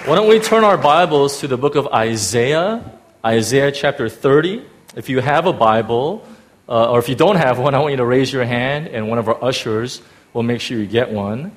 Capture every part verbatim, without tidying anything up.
Why don't we turn our Bibles to the book of Isaiah, Isaiah chapter thirty. If you have a Bible, uh, or if you don't have one, I want you to raise your hand, and one of our ushers will make sure you get one.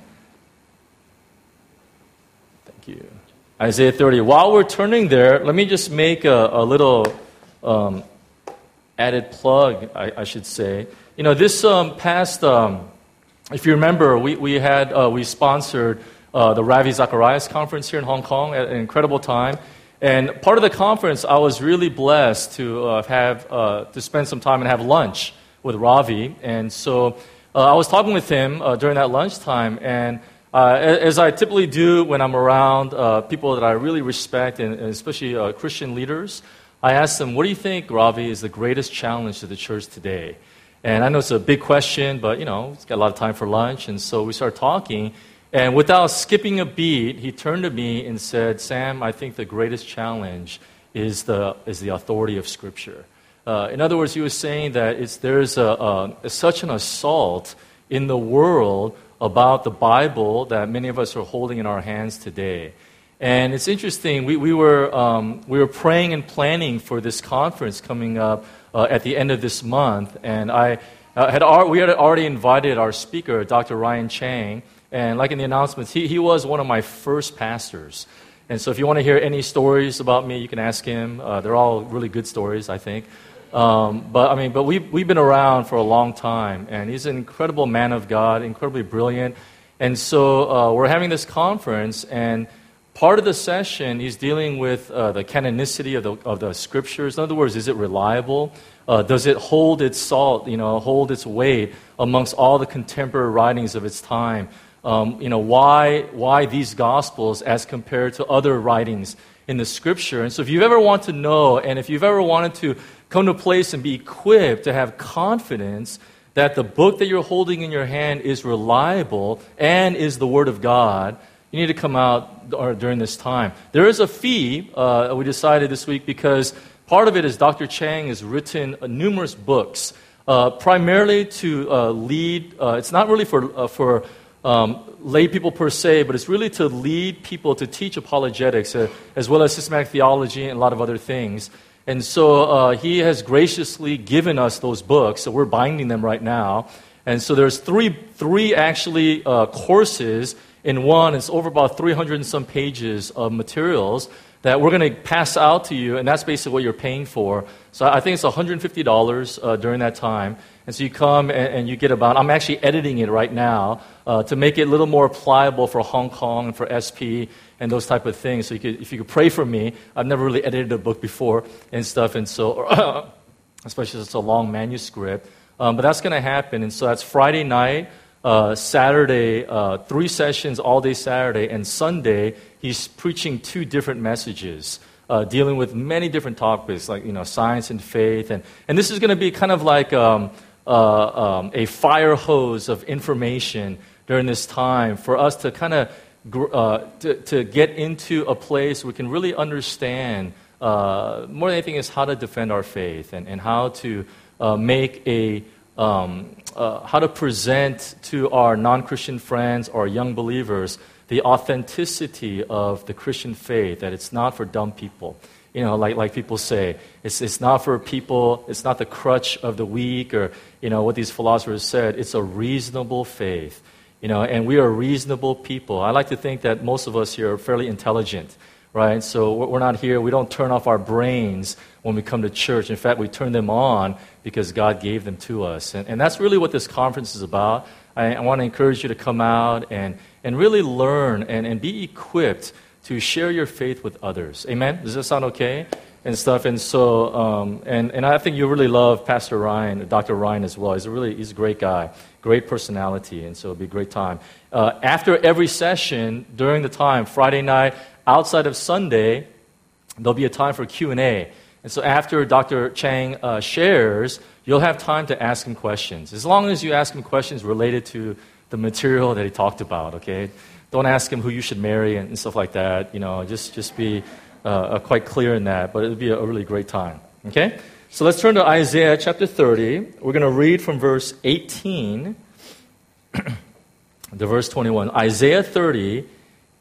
Thank you. Isaiah thirty. While we're turning there, let me just make a, a little um, added plug, I, I should say. You know, this um, past, um, if you remember, we, we had, uh, we sponsored Uh, the Ravi Zacharias conference here in Hong Kong at an incredible time. And part of the conference, I was really blessed to uh, have uh, to spend some time and have lunch with Ravi. And so uh, I was talking with him uh, during that lunchtime. And uh, as I typically do when I'm around uh, people that I really respect, and, and especially uh, Christian leaders, I asked them, what do you think, Ravi, is the greatest challenge to the church today? And I know it's a big question, but, you know, it's got a lot of time for lunch. And so we started talking. And without skipping a beat, he turned to me and said, Sam, I think the greatest challenge is the is the authority of Scripture. Uh, in other words, he was saying that it's, there's a, a, such an assault in the world about the Bible that many of us are holding in our hands today. And it's interesting, we, we, were, um, we were praying and planning for this conference coming up uh, at the end of this month. And I uh, had we had already invited our speaker, Doctor Ryan Chang. And like in the announcements, he, he was one of my first pastors. And so if you want to hear any stories about me, you can ask him. Uh, they're all really good stories, I think. Um, but I mean, but we've, we've been around for a long time. And he's an incredible man of God, incredibly brilliant. And so uh, we're having this conference, and part of the session, he's dealing with uh, the canonicity of the, of the Scriptures. In other words, is it reliable? Uh, does it hold its salt, you know, hold its weight amongst all the contemporary writings of its time? Um, you know, why why these Gospels as compared to other writings in the Scripture? And so if you've ever want to know, and if you've ever wanted to come to a place and be equipped to have confidence that the book that you're holding in your hand is reliable and is the Word of God, you need to come out during this time. There is a fee, uh, we decided this week, because part of it is Doctor Chang has written uh, numerous books, uh, primarily to uh, lead, uh, it's not really for uh, for Um, lay people per se, but it's really to lead people to teach apologetics, uh, as well as systematic theology and a lot of other things. And so uh, he has graciously given us those books, so we're binding them right now. And so there's three, three actually uh, courses in one. It's over about three hundred and some pages of materials that we're going to pass out to you, and that's basically what you're paying for. So I think it's one hundred fifty dollars uh, during that time. And so you come and, and you get about, I'm actually editing it right now uh, to make it a little more pliable for Hong Kong and for S P and those type of things. So you could, if you could pray for me, I've never really edited a book before and stuff, and so, especially if it's a long manuscript. Um, but that's going to happen, and so that's Friday night, uh, Saturday, uh, three sessions all day Saturday, and Sunday, he's preaching two different messages. Uh, dealing with many different topics, like, you know, science and faith. And, and this is going to be kind of like um, uh, um, a fire hose of information during this time for us to kind of uh, to, to get into a place where we can really understand, uh, more than anything, is how to defend our faith and, and how to uh, make a, um, uh, how to present to our non-Christian friends or young believers the authenticity of the Christian faith, that it's not for dumb people. You know, like like people say, it's it's not for people, it's not the crutch of the weak, or, you know, what these philosophers said. It's a reasonable faith, you know, and we are reasonable people. I like to think that most of us here are fairly intelligent, right? So we're not here, we don't turn off our brains when we come to church. In fact, we turn them on because God gave them to us. And, and that's really what this conference is about. I, I want to encourage you to come out and and really learn and, and be equipped to share your faith with others. Amen? Does that sound okay? And stuff. And so, um, and, and I think you really love Pastor Ryan, Doctor Ryan as well. He's a really, he's a great guy, great personality, and so it'll be a great time. Uh, after every session, during the time, Friday night, outside of Sunday, there'll be a time for Q and A. And so after Doctor Chang uh, shares, you'll have time to ask him questions. As long as you ask him questions related to the material that he talked about, okay? Don't ask him who you should marry and stuff like that. You know, just, just be uh, quite clear in that. But it'll be a really great time, okay? So let's turn to Isaiah chapter thirty. We're going to read from verse eighteen to verse twenty-one. Isaiah thirty,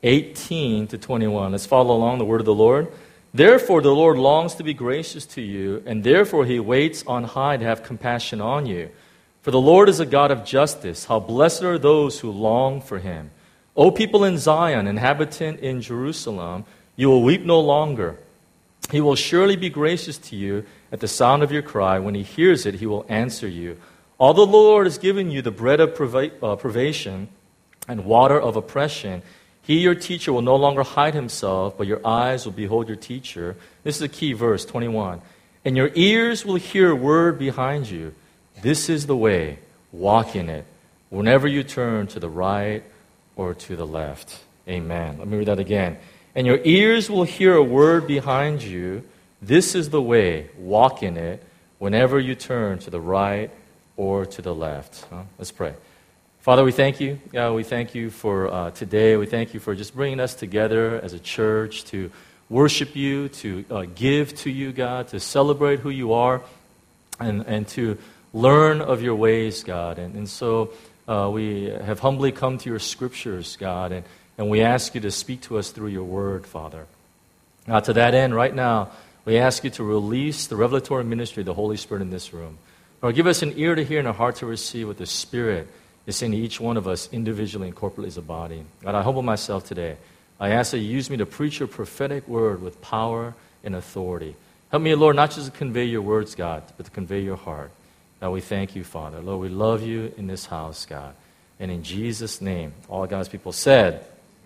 eighteen to twenty-one. Let's follow along the word of the Lord. Therefore, the Lord longs to be gracious to you, and therefore he waits on high to have compassion on you. For the Lord is a God of justice. How blessed are those who long for him. O people in Zion, inhabitant in Jerusalem, you will weep no longer. He will surely be gracious to you at the sound of your cry. When he hears it, he will answer you. Although the Lord has given you the bread of priva- uh, privation and water of oppression, he, your teacher, will no longer hide himself, but your eyes will behold your teacher. This is a key verse, twenty-one. And your ears will hear a word behind you. This is the way, walk in it, whenever you turn to the right or to the left. Amen. Let me read that again. And your ears will hear a word behind you. This is the way, walk in it, whenever you turn to the right or to the left. Huh? Let's pray. Father, we thank you. God, we thank you for uh, today. We thank you for just bringing us together as a church to worship you, to uh, give to you, God, to celebrate who you are, and, and to learn of your ways, God. And, and so uh, we have humbly come to your scriptures, God, and, and we ask you to speak to us through your word, Father. Now, to that end, right now, we ask you to release the revelatory ministry of the Holy Spirit in this room. Lord, give us an ear to hear and a heart to receive what the Spirit is saying to each one of us individually and corporately as a body. God, I humble myself today. I ask that you use me to preach your prophetic word with power and authority. Help me, Lord, not just to convey your words, God, but to convey your heart. God, we thank you, Father. Lord, we love you in this house, God. And in Jesus' name, all God's people said,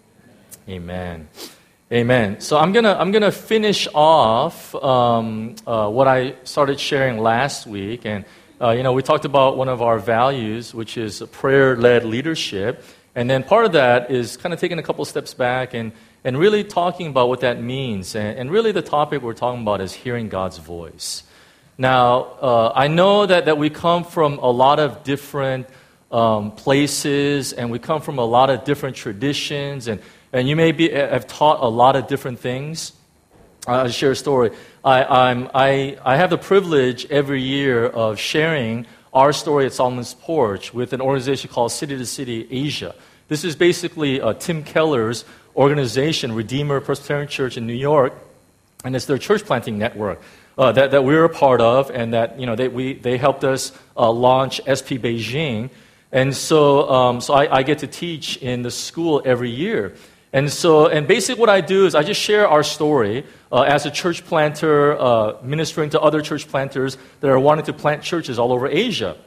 amen. Amen. So I'm gonna I'm gonna finish off um, uh, what I started sharing last week, and uh, you know we talked about one of our values, which is prayer-led leadership, and then part of that is kind of taking a couple steps back and and really talking about what that means, and, and really the topic we're talking about is hearing God's voice. Now uh, I know that that we come from a lot of different um, places, and we come from a lot of different traditions, and And you may be, have taught a lot of different things. I'll share a story. I, I'm, I, I have the privilege every year of sharing our story at Solomon's Porch with an organization called City to City Asia. This is basically uh, Tim Keller's organization, Redeemer Presbyterian Church in New York, and it's their church planting network uh, that, that we're a part of, and that you know they, we, they helped us uh, launch S P Beijing. And so, um, so I, I get to teach in the school every year. And so, and basically what I do is I just share our story uh, as a church planter, uh, ministering to other church planters that are wanting to plant churches all over Asia.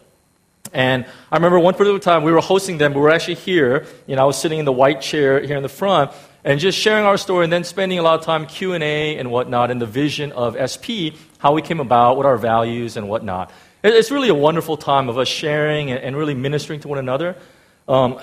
And I remember one particular time we were hosting them, we were actually here, you know, I was sitting in the white chair here in the front, and just sharing our story and then spending a lot of time Q and A and whatnot, and the vision of S P, how we came about, what our values and whatnot. It's really a wonderful time of us sharing and really ministering to one another. Um,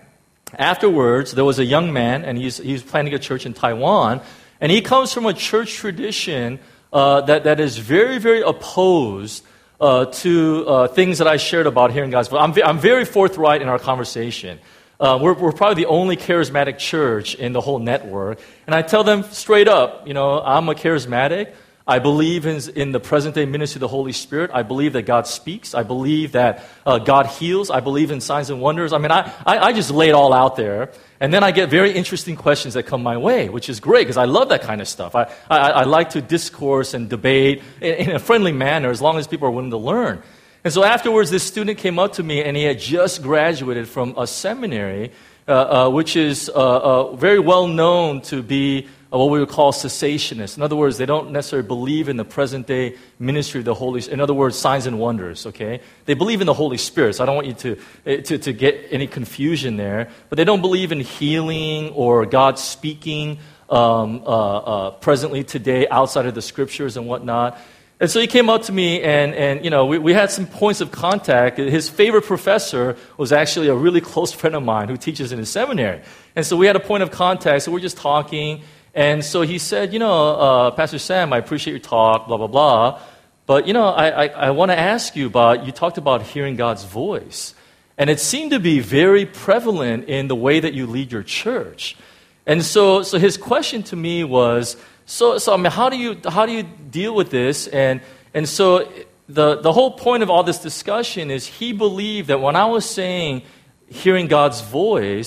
Afterwards, there was a young man, and he's, he's planning a church in Taiwan, and he comes from a church tradition uh, that, that is very, very opposed uh, to uh, things that I shared about hearing God's voice. I'm, I'm very forthright in our conversation. Uh, we're, we're probably the only charismatic church in the whole network, and I tell them straight up, you know, I'm a charismatic. I believe in, in the present-day ministry of the Holy Spirit. I believe that God speaks. I believe that uh, God heals. I believe in signs and wonders. I mean, I, I, I just lay it all out there. And then I get very interesting questions that come my way, which is great because I love that kind of stuff. I, I, I like to discourse and debate in, in a friendly manner as long as people are willing to learn. And so afterwards, this student came up to me, and he had just graduated from a seminary, uh, uh, which is uh, uh, very well known to be what we would call cessationists. In other words, they don't necessarily believe in the present-day ministry of the Holy Spirit. In other words, signs and wonders, okay? They believe in the Holy Spirit, so I don't want you to, to, to get any confusion there. But they don't believe in healing or God speaking um, uh, uh, presently today outside of the Scriptures and whatnot. And so he came up to me, and, and you know, we, we had some points of contact. His favorite professor was actually a really close friend of mine who teaches in his seminary. And so we had a point of contact, so we're just talking. And so he said, you know, uh, Pastor Sam, I appreciate your talk, blah, blah, blah. But, you know, I, I, I want to ask you about, you talked about hearing God's voice. And it seemed to be very prevalent in the way that you lead your church. And so so his question to me was, so, so I mean, how do you how do you deal with this? And and so the, the whole point of all this discussion is he believed that when I was saying hearing God's voice,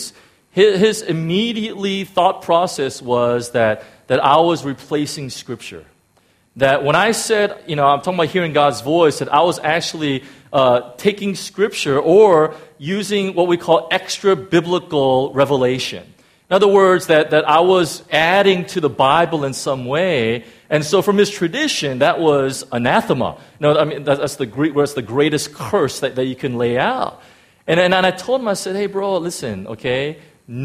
His, his immediately thought process was that, that I was replacing Scripture. That when I said, you know, I'm talking about hearing God's voice, that I was actually uh, taking Scripture or using what we call extra biblical revelation. In other words, that, that I was adding to the Bible in some way. And so from his tradition, that was anathema. You know, I mean, that's the, that's the greatest curse that, that you can lay out. And, and, and I told him, I said, hey, bro, listen, okay,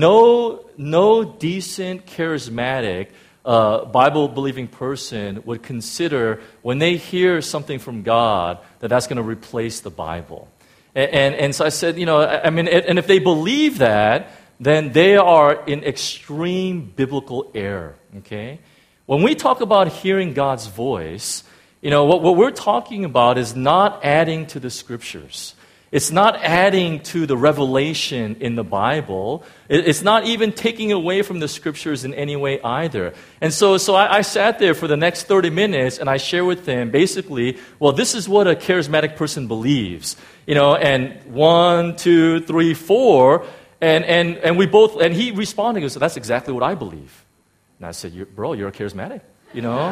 no, no decent, charismatic, uh, Bible-believing person would consider when they hear something from God that that's going to replace the Bible. And, and, and so I said, you know, I, I mean, and if they believe that, then they are in extreme biblical error, okay? When we talk about hearing God's voice, you know, what, what we're talking about is not adding to the Scriptures. It's not adding to the revelation in the Bible. It, it's not even taking away from the Scriptures in any way either. And so, so I, I sat there for the next thirty minutes and I shared with them basically, well, this is what a charismatic person believes. You know, and one, two, three, four, and, and, and we both, and he responded, he goes, so that's exactly what I believe. And I said, you, bro, you're a charismatic, you know?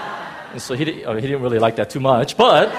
And so he, did, uh, he didn't really like that too much, but...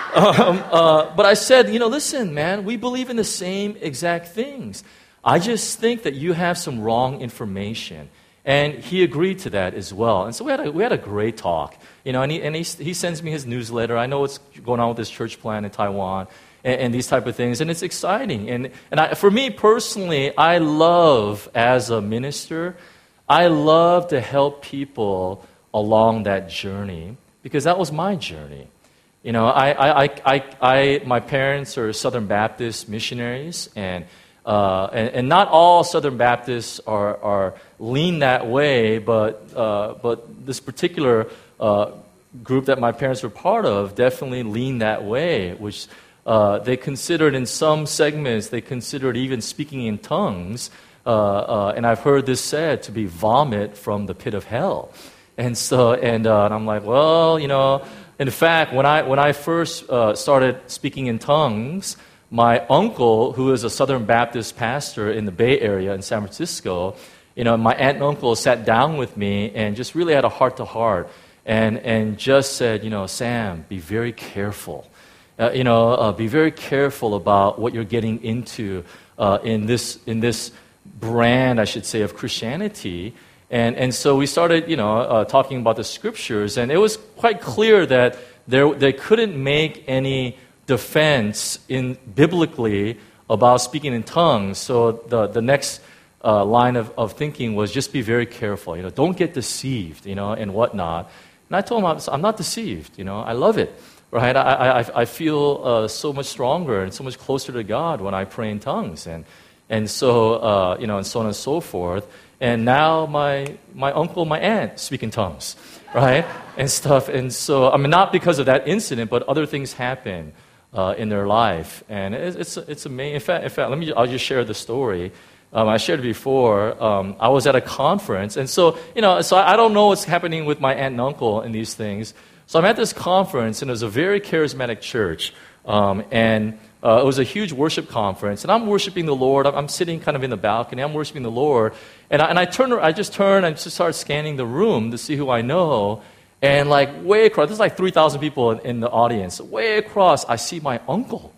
Um, uh, but I said, you know, listen, man, we believe in the same exact things. I just think that you have some wrong information. And he agreed to that as well. And so we had a, we had a great talk. You know, and he, and he, he sends me his newsletter. I know what's going on with this church plan in Taiwan and, and these type of things. And it's exciting. And, and I, for me personally, I love, as a minister, I love to help people along that journey because that was my journey. You know, I, I, I, I, I, my parents are Southern Baptist missionaries, and, uh, and and not all Southern Baptists are, are lean that way, but uh, but this particular uh, group that my parents were part of definitely lean that way, which uh, they considered in some segments, they considered even speaking in tongues, uh, uh, and I've heard this said to be vomit from the pit of hell. And so, and, uh, and I'm like, well, you know, in fact, when I when I first uh, started speaking in tongues, my uncle, who is a Southern Baptist pastor in the Bay Area in San Francisco, you know, my aunt and uncle sat down with me and just really had a heart-to-heart and and just said, you know, Sam, be very careful. Uh, you know, uh, be very careful about what you're getting into uh, in this in this brand, I should say, of Christianity. And and so we started, you know, uh, talking about the Scriptures, and it was quite clear that there they couldn't make any defense in biblically about speaking in tongues. So the the next uh, line of, of thinking was just be very careful, you know, don't get deceived, you know, and whatnot. And I told him I'm not deceived, you know, I love it, right? I I, I feel uh, so much stronger and so much closer to God when I pray in tongues, and and so uh, you know, and so on and so forth. And now my my uncle, my aunt speak in tongues, right, and stuff. And so, I mean, not because of that incident, but other things happen uh, in their life, and it's it's, it's amazing. In fact, in fact, let me I'll just share the story. Um, I shared it before. Um, I was at a conference, and so you know, so I don't know what's happening with my aunt and uncle in these things. So I'm at this conference, and it was a very charismatic church, um, and. Uh, it was a huge worship conference, and I'm worshiping the Lord. I'm, I'm sitting kind of in the balcony. I'm worshiping the Lord, and I, and I turn. I just turn and just start scanning the room to see who I know, and like way across, there's like three thousand people in, in the audience. Way across, I see my uncle,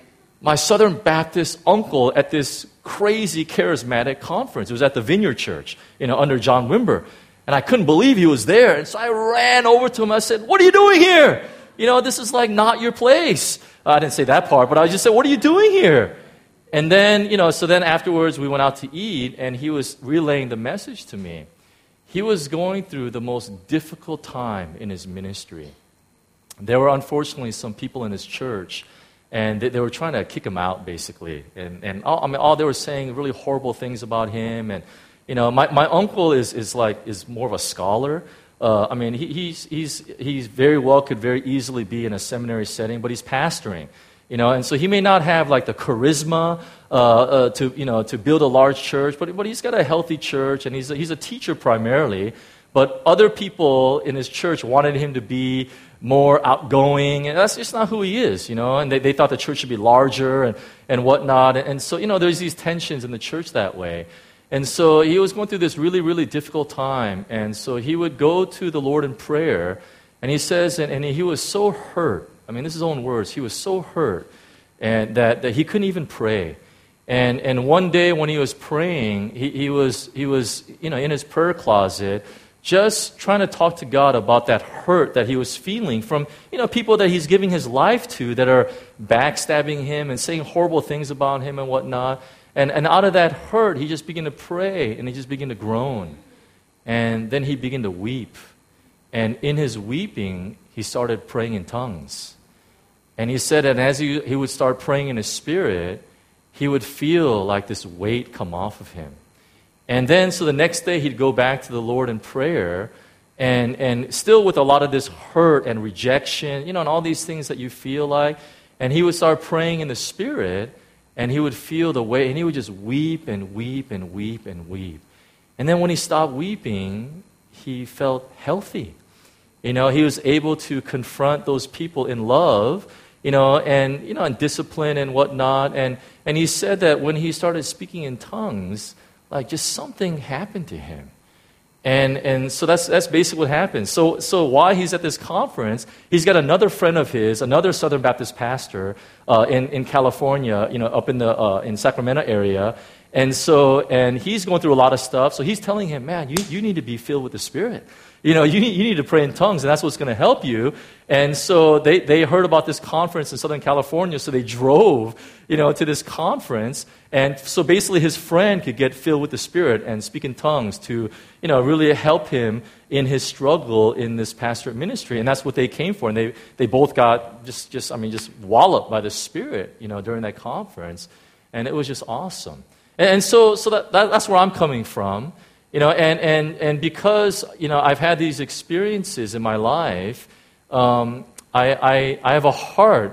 my Southern Baptist uncle, at this crazy charismatic conference. It was at the Vineyard Church, you know, under John Wimber, and I couldn't believe he was there. And so I ran over to him. I said, "What are you doing here? You know, this is like not your place." I didn't say that part, but I just said, what are you doing here? And then, you know, so then afterwards we went out to eat, and he was relaying the message to me. He was going through the most difficult time in his ministry. There were unfortunately some people in his church, and they, they were trying to kick him out, basically. And, and all, I mean, all they were saying really horrible things about him. And, you know, my, my uncle is, is like, is more of a scholar. Uh, I mean, he, he's, he's, he's very well could very easily be in a seminary setting, but he's pastoring, you know, and so he may not have like the charisma uh, uh, to, you know, to build a large church, but, but he's got a healthy church, and he's a, he's a teacher primarily, but other people in his church wanted him to be more outgoing, and that's just not who he is, you know, and they, they thought the church should be larger and, and whatnot, and, and so, you know, there's these tensions in the church that way. And so he was going through this really, really difficult time. And so he would go to the Lord in prayer. And he says, and, and he was so hurt. I mean, this is his own words. He was so hurt and that, that he couldn't even pray. And and one day when he was praying, he, he was he was you know in his prayer closet, just trying to talk to God about that hurt that he was feeling from you know people that he's giving his life to that are backstabbing him and saying horrible things about him and whatnot. And and out of that hurt, he just began to pray and he just began to groan, and then he began to weep. And in his weeping, he started praying in tongues. And he said, and as he he would start praying in his spirit, he would feel like this weight come off of him. And then, so the next day, he'd go back to the Lord in prayer, and, and still with a lot of this hurt and rejection, you know, and all these things that you feel like. And he would start praying in the Spirit, and he would feel the weight, and he would just weep and weep and weep and weep. And then when he stopped weeping, he felt healthy. You know, he was able to confront those people in love, you know, and, you know, and discipline and whatnot. And, and he said that when he started speaking in tongues, like just something happened to him. And and so that's that's basically what happened. So so while he's at this conference, he's got another friend of his, another Southern Baptist pastor uh, in, in California, you know, up in the uh, in Sacramento area. And so and he's going through a lot of stuff. So he's telling him, man, you, you need to be filled with the Spirit. You know, you need, you need to pray in tongues, and that's what's going to help you. And so they, they heard about this conference in Southern California, so they drove, you know, to this conference. And so basically his friend could get filled with the Spirit and speak in tongues to, you know, really help him in his struggle in this pastorate ministry. And that's what they came for. And they, they both got just, just, I mean, just walloped by the Spirit, you know, during that conference. And it was just awesome. And, and so, so that, that that's where I'm coming from. You know, and, and, and because, you know, I've had these experiences in my life, um, I, I, I have a heart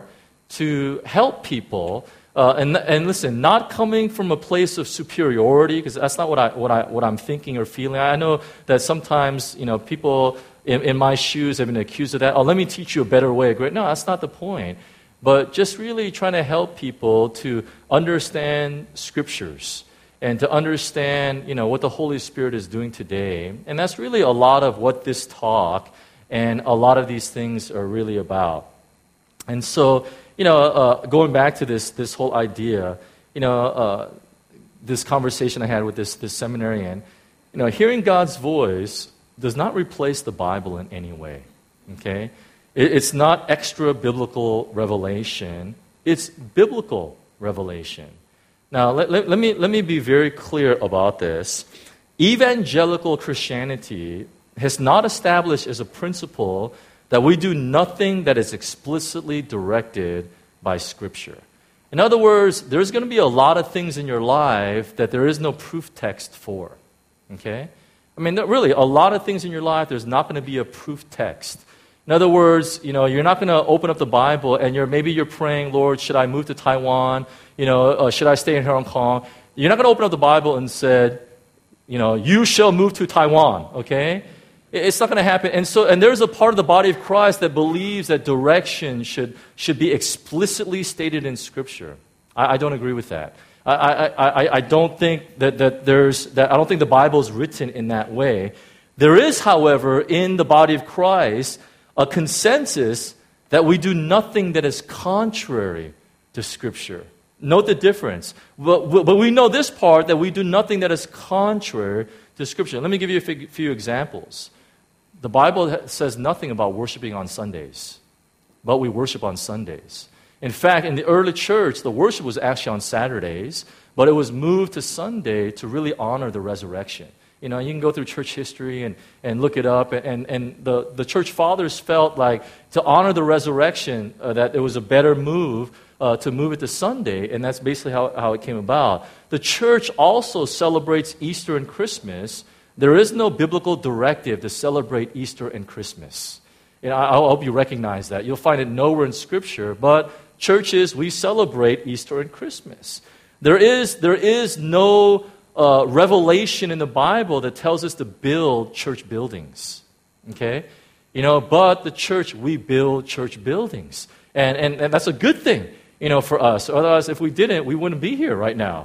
to help people. Uh, and, and listen, not coming from a place of superiority, because that's not what, I, what, I, what I'm thinking or feeling. I know that sometimes, you know, people in, in my shoes have been accused of that. Oh, let me teach you a better way. Great. No, that's not the point. But just really trying to help people to understand scriptures. And to understand, you know, what the Holy Spirit is doing today. And that's really a lot of what this talk and a lot of these things are really about. And so, you know, uh, going back to this this whole idea, you know, uh, this conversation I had with this, this seminarian, you know, hearing God's voice does not replace the Bible in any way, okay? It, it's not extra biblical revelation. It's biblical revelation. Now, let, let, let, me, let me be very clear about this. Evangelical Christianity has not established as a principle that we do nothing that is explicitly directed by Scripture. In other words, there's going to be a lot of things in your life that there is no proof text for. Okay? I mean, really, a lot of things in your life, there's not going to be a proof text. In other words, you know, you're not going to open up the Bible and you're maybe you're praying, Lord, should I move to Taiwan? You know, uh, should I stay in Hong Kong? You're not going to open up the Bible and said, you know, you shall move to Taiwan, okay? It's not going to happen. And so, and there's a part of the body of Christ that believes that direction should, should be explicitly stated in Scripture. I, I don't agree with that. I, I, I, I don't think that, that there's, that I don't think the Bible is written in that way. There is, however, in the body of Christ, a consensus that we do nothing that is contrary to Scripture. Note the difference. But, but we know this part, that we do nothing that is contrary to Scripture. Let me give you a few examples. The Bible says nothing about worshiping on Sundays, but we worship on Sundays. In fact, in the early church, the worship was actually on Saturdays, but it was moved to Sunday to really honor the resurrection. You know, you can go through church history and, and look it up, and, and the, the church fathers felt like to honor the resurrection, uh, that it was a better move uh, to move it to Sunday, and that's basically how, how it came about. The church also celebrates Easter and Christmas. There is no biblical directive to celebrate Easter and Christmas. You know, I, I hope you recognize that. You'll find it nowhere in Scripture, but churches, we celebrate Easter and Christmas. There is, there is no Uh, revelation in the Bible that tells us to build church buildings, okay? You know, but the church, we build church buildings. And, and, and that's a good thing, you know, for us. Otherwise, if we didn't, we wouldn't be here right now.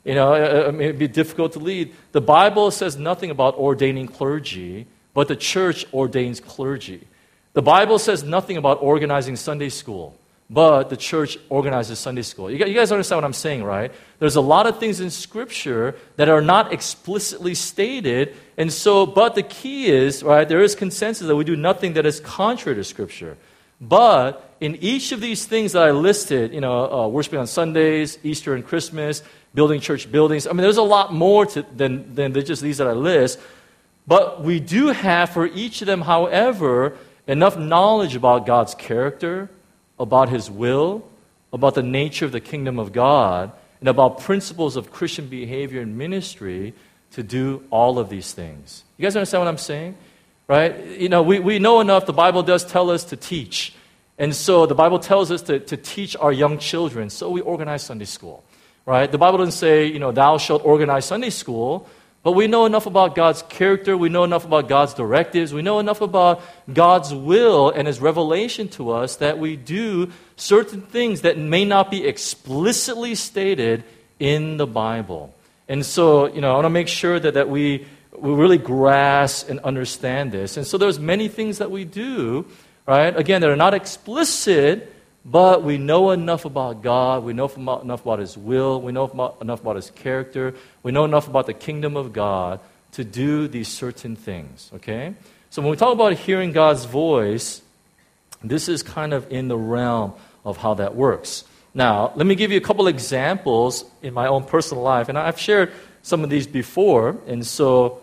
You know, it, it may be difficult to lead. The Bible says nothing about ordaining clergy, but the church ordains clergy. The Bible says nothing about organizing Sunday school, but the church organizes Sunday school. You guys understand what I'm saying, right? There's a lot of things in Scripture that are not explicitly stated, and so, but the key is, right, there is consensus that we do nothing that is contrary to Scripture. But in each of these things that I listed, you know, uh, worshiping on Sundays, Easter and Christmas, building church buildings, I mean, there's a lot more to, than, than just these that I list. But we do have for each of them, however, enough knowledge about God's character, about His will, about the nature of the kingdom of God, and about principles of Christian behavior and ministry to do all of these things. You guys understand what I'm saying? Right? You know, we, we know enough. The Bible does tell us to teach. And so the Bible tells us to, to teach our young children. So we organize Sunday school. Right? The Bible doesn't say, you know, thou shalt organize Sunday school. But we know enough about God's character. We know enough about God's directives. We know enough about God's will and His revelation to us that we do certain things that may not be explicitly stated in the Bible. And so, you know, I want to make sure that, that we, we really grasp and understand this. And so there's many things that we do, right? Again, that are not explicit, but we know enough about God, we know enough about His will, we know enough about His character, we know enough about the kingdom of God to do these certain things, okay? So when we talk about hearing God's voice, this is kind of in the realm of how that works. Now, let me give you a couple examples in my own personal life, and I've shared some of these before, and so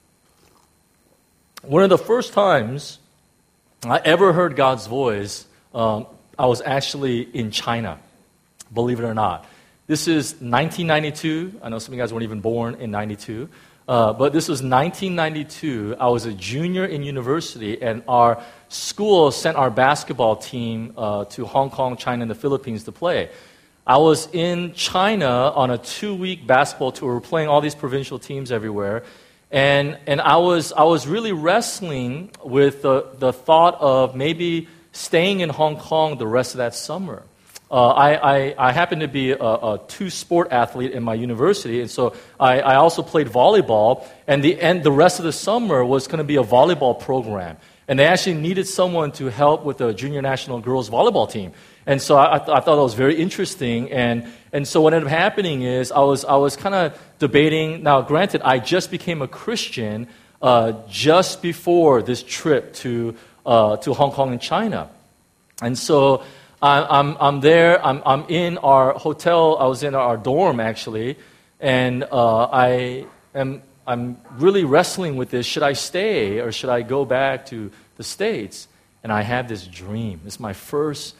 one of the first times I ever heard God's voice, um, I was actually in China, believe it or not. This is nineteen ninety-two. I know some of you guys weren't even born in ninety-two. Uh, but this was nineteen ninety-two. I was a junior in university, and our school sent our basketball team uh, to Hong Kong, China, and the Philippines to play. I was in China on a two-week basketball tour. We're playing all these provincial teams everywhere. And and I was I was really wrestling with the, the thought of maybe staying in Hong Kong the rest of that summer. Uh, I, I, I happened to be a, a two-sport athlete in my university, and so I, I also played volleyball, and the, and the rest of the summer was going to be a volleyball program. And they actually needed someone to help with the junior national girls volleyball team. And so I, I, th- I thought that was very interesting. And, and so what ended up happening is I was, I was kind of debating. Now, granted, I just became a Christian uh, just before this trip to Uh, to Hong Kong and China. And so I, I'm, I'm there, I'm, I'm in our hotel, I was in our dorm actually, and uh, I am I'm really wrestling with this. Should I stay or should I go back to the States? And I had this dream. This is my first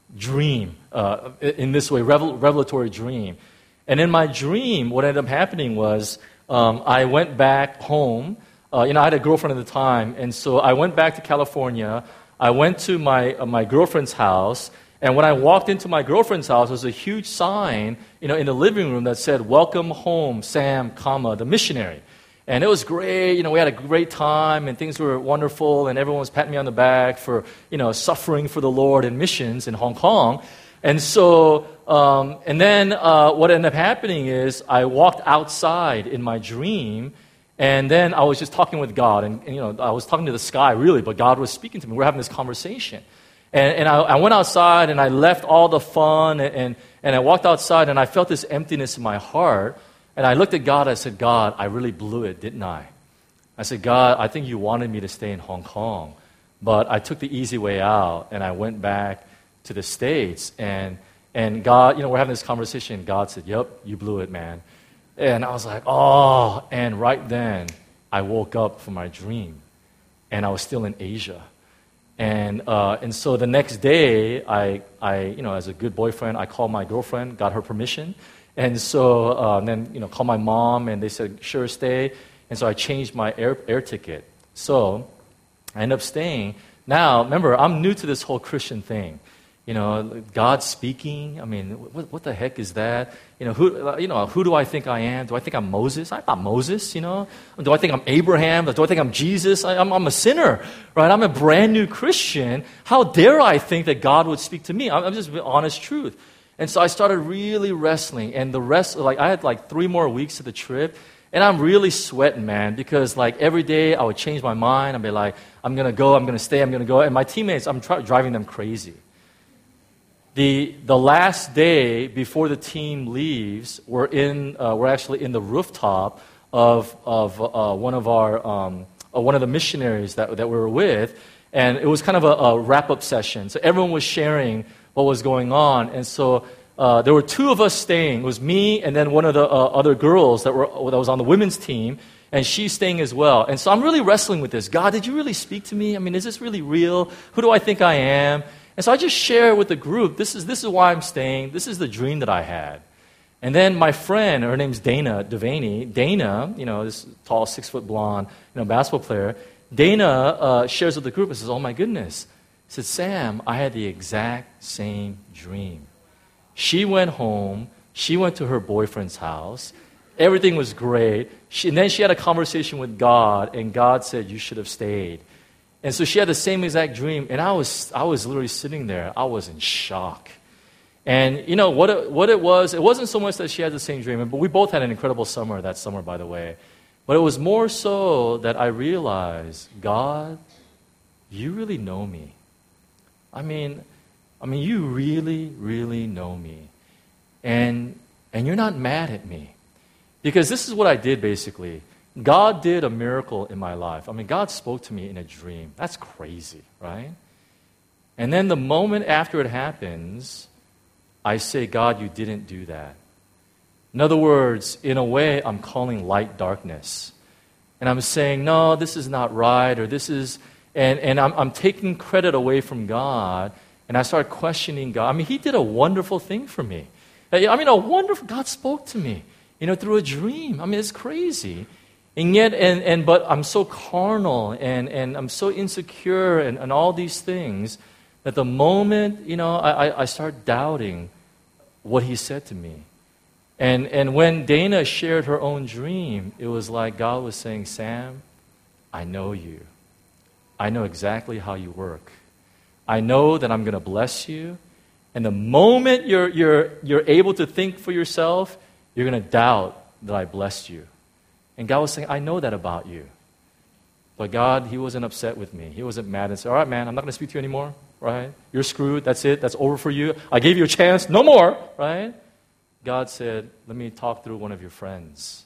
dream uh, in this way, revel- revelatory dream. And in my dream, what ended up happening was um, I went back home. Uh, you know, I had a girlfriend at the time, and so I went back to California. I went to my uh, my girlfriend's house, and when I walked into my girlfriend's house, there was a huge sign, you know, in the living room that said, "Welcome home, Sam, comma, the missionary." And it was great. You know, we had a great time, and things were wonderful, and everyone was patting me on the back for, you know, suffering for the Lord in missions in Hong Kong. And so, um, and then uh, what ended up happening is I walked outside in my dream. And then I was just talking with God, and, and you know, I was talking to the sky, really, but God was speaking to me. We were having this conversation. And, and I, I went outside, and I left all the fun, and, and, and I walked outside, and I felt this emptiness in my heart. And I looked at God, I said, God, I really blew it, didn't I? I said, God, I think you wanted me to stay in Hong Kong, but I took the easy way out, and I went back to the States. And, and God, you know, we're having this conversation, and God said, yep, you blew it, man. And I was like, oh, and right then, I woke up from my dream, and I was still in Asia. And uh, and so the next day, I, I, you know, as a good boyfriend, I called my girlfriend, got her permission, and so uh, and then, you know, called my mom, and they said, sure, stay. And so I changed my air, air ticket. So I ended up staying. Now, remember, I'm new to this whole Christian thing. You know, God speaking. I mean, what, what the heck is that? You know, who, you know, who do I think I am? Do I think I'm Moses? I'm not Moses, you know. Do I think I'm Abraham? Do I think I'm Jesus? I, I'm, I'm a sinner, right? I'm a brand new Christian. How dare I think that God would speak to me? I'm, I'm just honest truth. And so I started really wrestling, and the rest, like I had like three more weeks of the trip, and I'm really sweating, man, because like every day I would change my mind. I'd be like, I'm going to go, I'm going to stay, I'm going to go. And my teammates, I'm try- driving them crazy. The the last day before the team leaves, we're in, uh, we're actually in the rooftop of of uh, one of our um, uh, one of the missionaries that that we were with, and it was kind of a, a wrap-up session. So everyone was sharing what was going on, and so uh, there were two of us staying. It was me and then one of the uh, other girls that were that was on the women's team, and she's staying as well. And so I'm really wrestling with this. God, did you really speak to me? I mean, is this really real? Who do I think I am? And so I just share with the group. This is this is why I'm staying. This is the dream that I had. And then my friend, her name's Dana Devaney. Dana, you know, this tall, six-foot blonde, you know, basketball player. Dana uh, shares with the group and says, "Oh my goodness." He said, "Sam, I had the exact same dream." She went home. She went to her boyfriend's house. Everything was great. She, and then she had a conversation with God, and God said, "You should have stayed." And so she had the same exact dream, and I was I was literally sitting there. I was in shock. And you know what it, what it was? It wasn't so much that she had the same dream, but we both had an incredible summer that summer, by the way. But it was more so that I realized, God, you really know me. I mean, I mean, you really, really know me, and and you're not mad at me, because this is what I did basically. God did a miracle in my life. I mean, God spoke to me in a dream. That's crazy, right? And then the moment after it happens, I say, God, you didn't do that. In other words, in a way, I'm calling light darkness. And I'm saying, no, this is not right, or this is, and, and I'm, I'm taking credit away from God, and I start questioning God. I mean, He did a wonderful thing for me. I mean, a wonderful, God spoke to me, you know, through a dream. I mean, it's crazy. And yet, and, and but I'm so carnal, and, and I'm so insecure, and, and all these things, that the moment, you know, I, I start doubting what He said to me. And, and when Dana shared her own dream, it was like God was saying, Sam, I know you. I know exactly how you work. I know that I'm going to bless you. And the moment you're, you're, you're able to think for yourself, you're going to doubt that I blessed you. And God was saying, I know that about you. But God, He wasn't upset with me. He wasn't mad and said, all right, man, I'm not going to speak to you anymore, right? You're screwed. That's it. That's over for you. I gave you a chance. No more, right? God said, let me talk through one of your friends.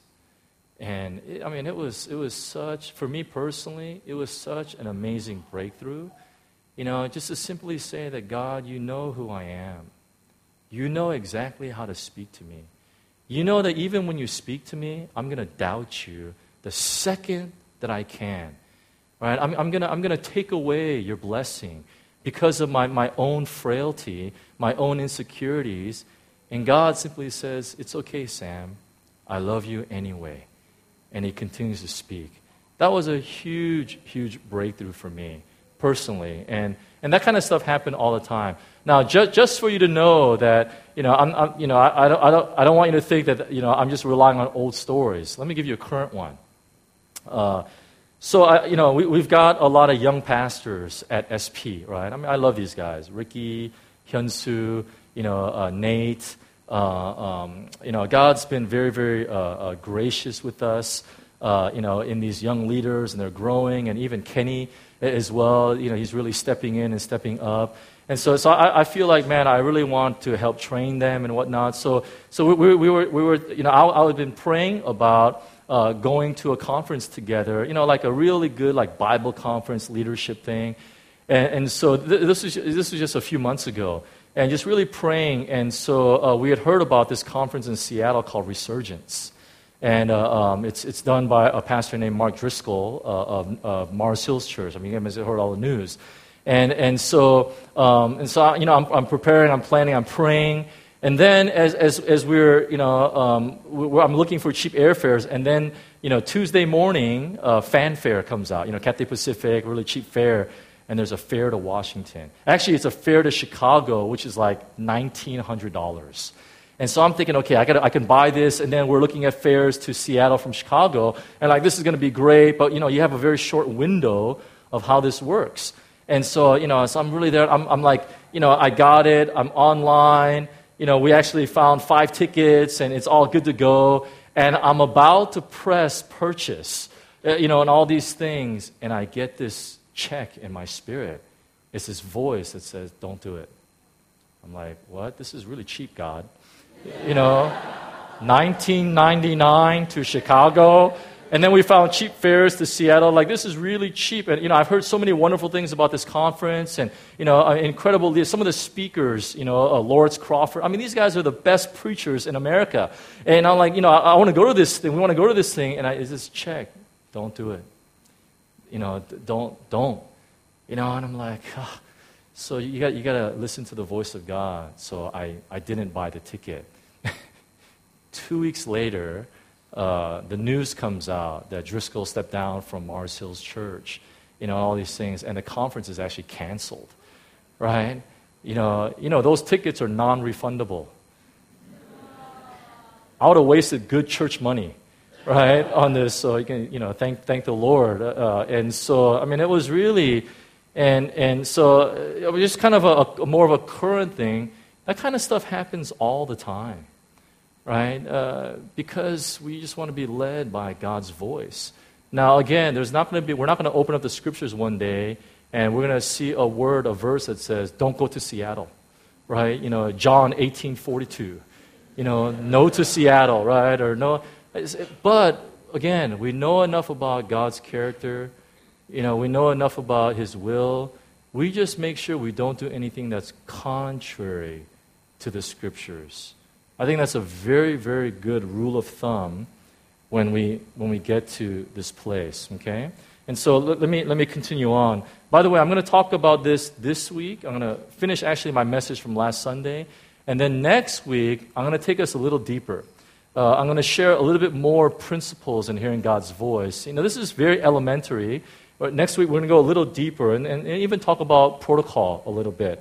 And, it, I mean, it was, it was such, for me personally, it was such an amazing breakthrough. You know, just to simply say that, God, you know who I am. You know exactly how to speak to me. You know that even when you speak to me, I'm going to doubt you the second that I can. Right? I'm, I'm going to I'm going to take away your blessing because of my, my own frailty, my own insecurities. And God simply says, it's okay, Sam. I love you anyway. And He continues to speak. That was a huge, huge breakthrough for me personally. And and that kind of stuff happened all the time. Now, just just for you to know that, you know, I'm, I'm you know, I, I don't I don't I don't want you to think that, you know, I'm just relying on old stories. Let me give you a current one. Uh, so I, you know, we, we've got a lot of young pastors at S P, right? I mean, I love these guys: Ricky, Hyunsu, you know, uh, Nate. Uh, um, you know, God's been very, very uh, uh, gracious with us. Uh, you know, in these young leaders, and they're growing, and even Kenny as well. You know, he's really stepping in and stepping up. And so, so I, I feel like, man, I really want to help train them and whatnot. So, so we, we, we were, we were, you know, I, I had been praying about uh, going to a conference together. You know, like a really good, like Bible conference leadership thing. And, and so th- this was this was just a few months ago, and just really praying. And so uh, we had heard about this conference in Seattle called Resurgence. And uh, um, it's it's done by a pastor named Mark Driscoll uh, of, of Mars Hills Church. I mean, you guys have heard all the news. And and so um, and so you know, I'm, I'm preparing, I'm planning, I'm praying. And then as as as we're you know um, we're, I'm looking for cheap airfares. And then you know Tuesday morning, uh, fanfare comes out. You know, Cathay Pacific, really cheap fare. And there's a fare to Washington. Actually, it's a fare to Chicago, which is like nineteen hundred dollars. And so I'm thinking, okay, I, gotta, I can buy this, and then we're looking at fares to Seattle from Chicago, and like, this is going to be great, but, you know, you have a very short window of how this works. And so, you know, so I'm really there, I'm, I'm like, you know, I got it, I'm online, you know, we actually found five tickets and it's all good to go. And I'm about to press purchase, uh, you know, and all these things. And I get this check in my spirit. It's this voice that says, don't do it. I'm like, what? This is really cheap, God. You know, nineteen ninety-nine to Chicago. And then we found cheap fares to Seattle. Like, this is really cheap. And, you know, I've heard so many wonderful things about this conference and, you know, uh, incredible, some of the speakers, you know, uh, Lawrence Crawford. I mean, these guys are the best preachers in America. And I'm like, you know, I, I want to go to this thing. We want to go to this thing. And I is this check. Don't do it. You know, don't, don't. You know, and I'm like, oh. So you got you got to listen to the voice of God. So I, I didn't buy the ticket. Two weeks later, Uh, the news comes out that Driscoll stepped down from Mars Hills Church, you know, all these things, and the conference is actually canceled, right? You know, you know those tickets are non-refundable. I would have wasted good church money, right, on this. So you can, you know, thank thank the Lord. Uh, and so, I mean, it was really, and and so it was just kind of a, a more of a current thing. That kind of stuff happens all the time. Right? Uh, because we just want to be led by God's voice. Now, again, there's not going to be, we're not going to open up the scriptures one day and we're going to see a word, a verse that says, don't go to Seattle. Right? You know, John eighteen forty-two. You know, no to Seattle, right? Or no. But, again, we know enough about God's character. You know, we know enough about His will. We just make sure we don't do anything that's contrary to the scriptures. I think that's a very, very good rule of thumb when we when we get to this place, okay? And so let, let me let me continue on. By the way, I'm going to talk about this this week. I'm going to finish actually my message from last Sunday, and then next week I'm going to take us a little deeper. Uh, I'm going to share a little bit more principles in hearing God's voice. You know, this is very elementary. But next week we're going to go a little deeper and, and, and even talk about protocol a little bit.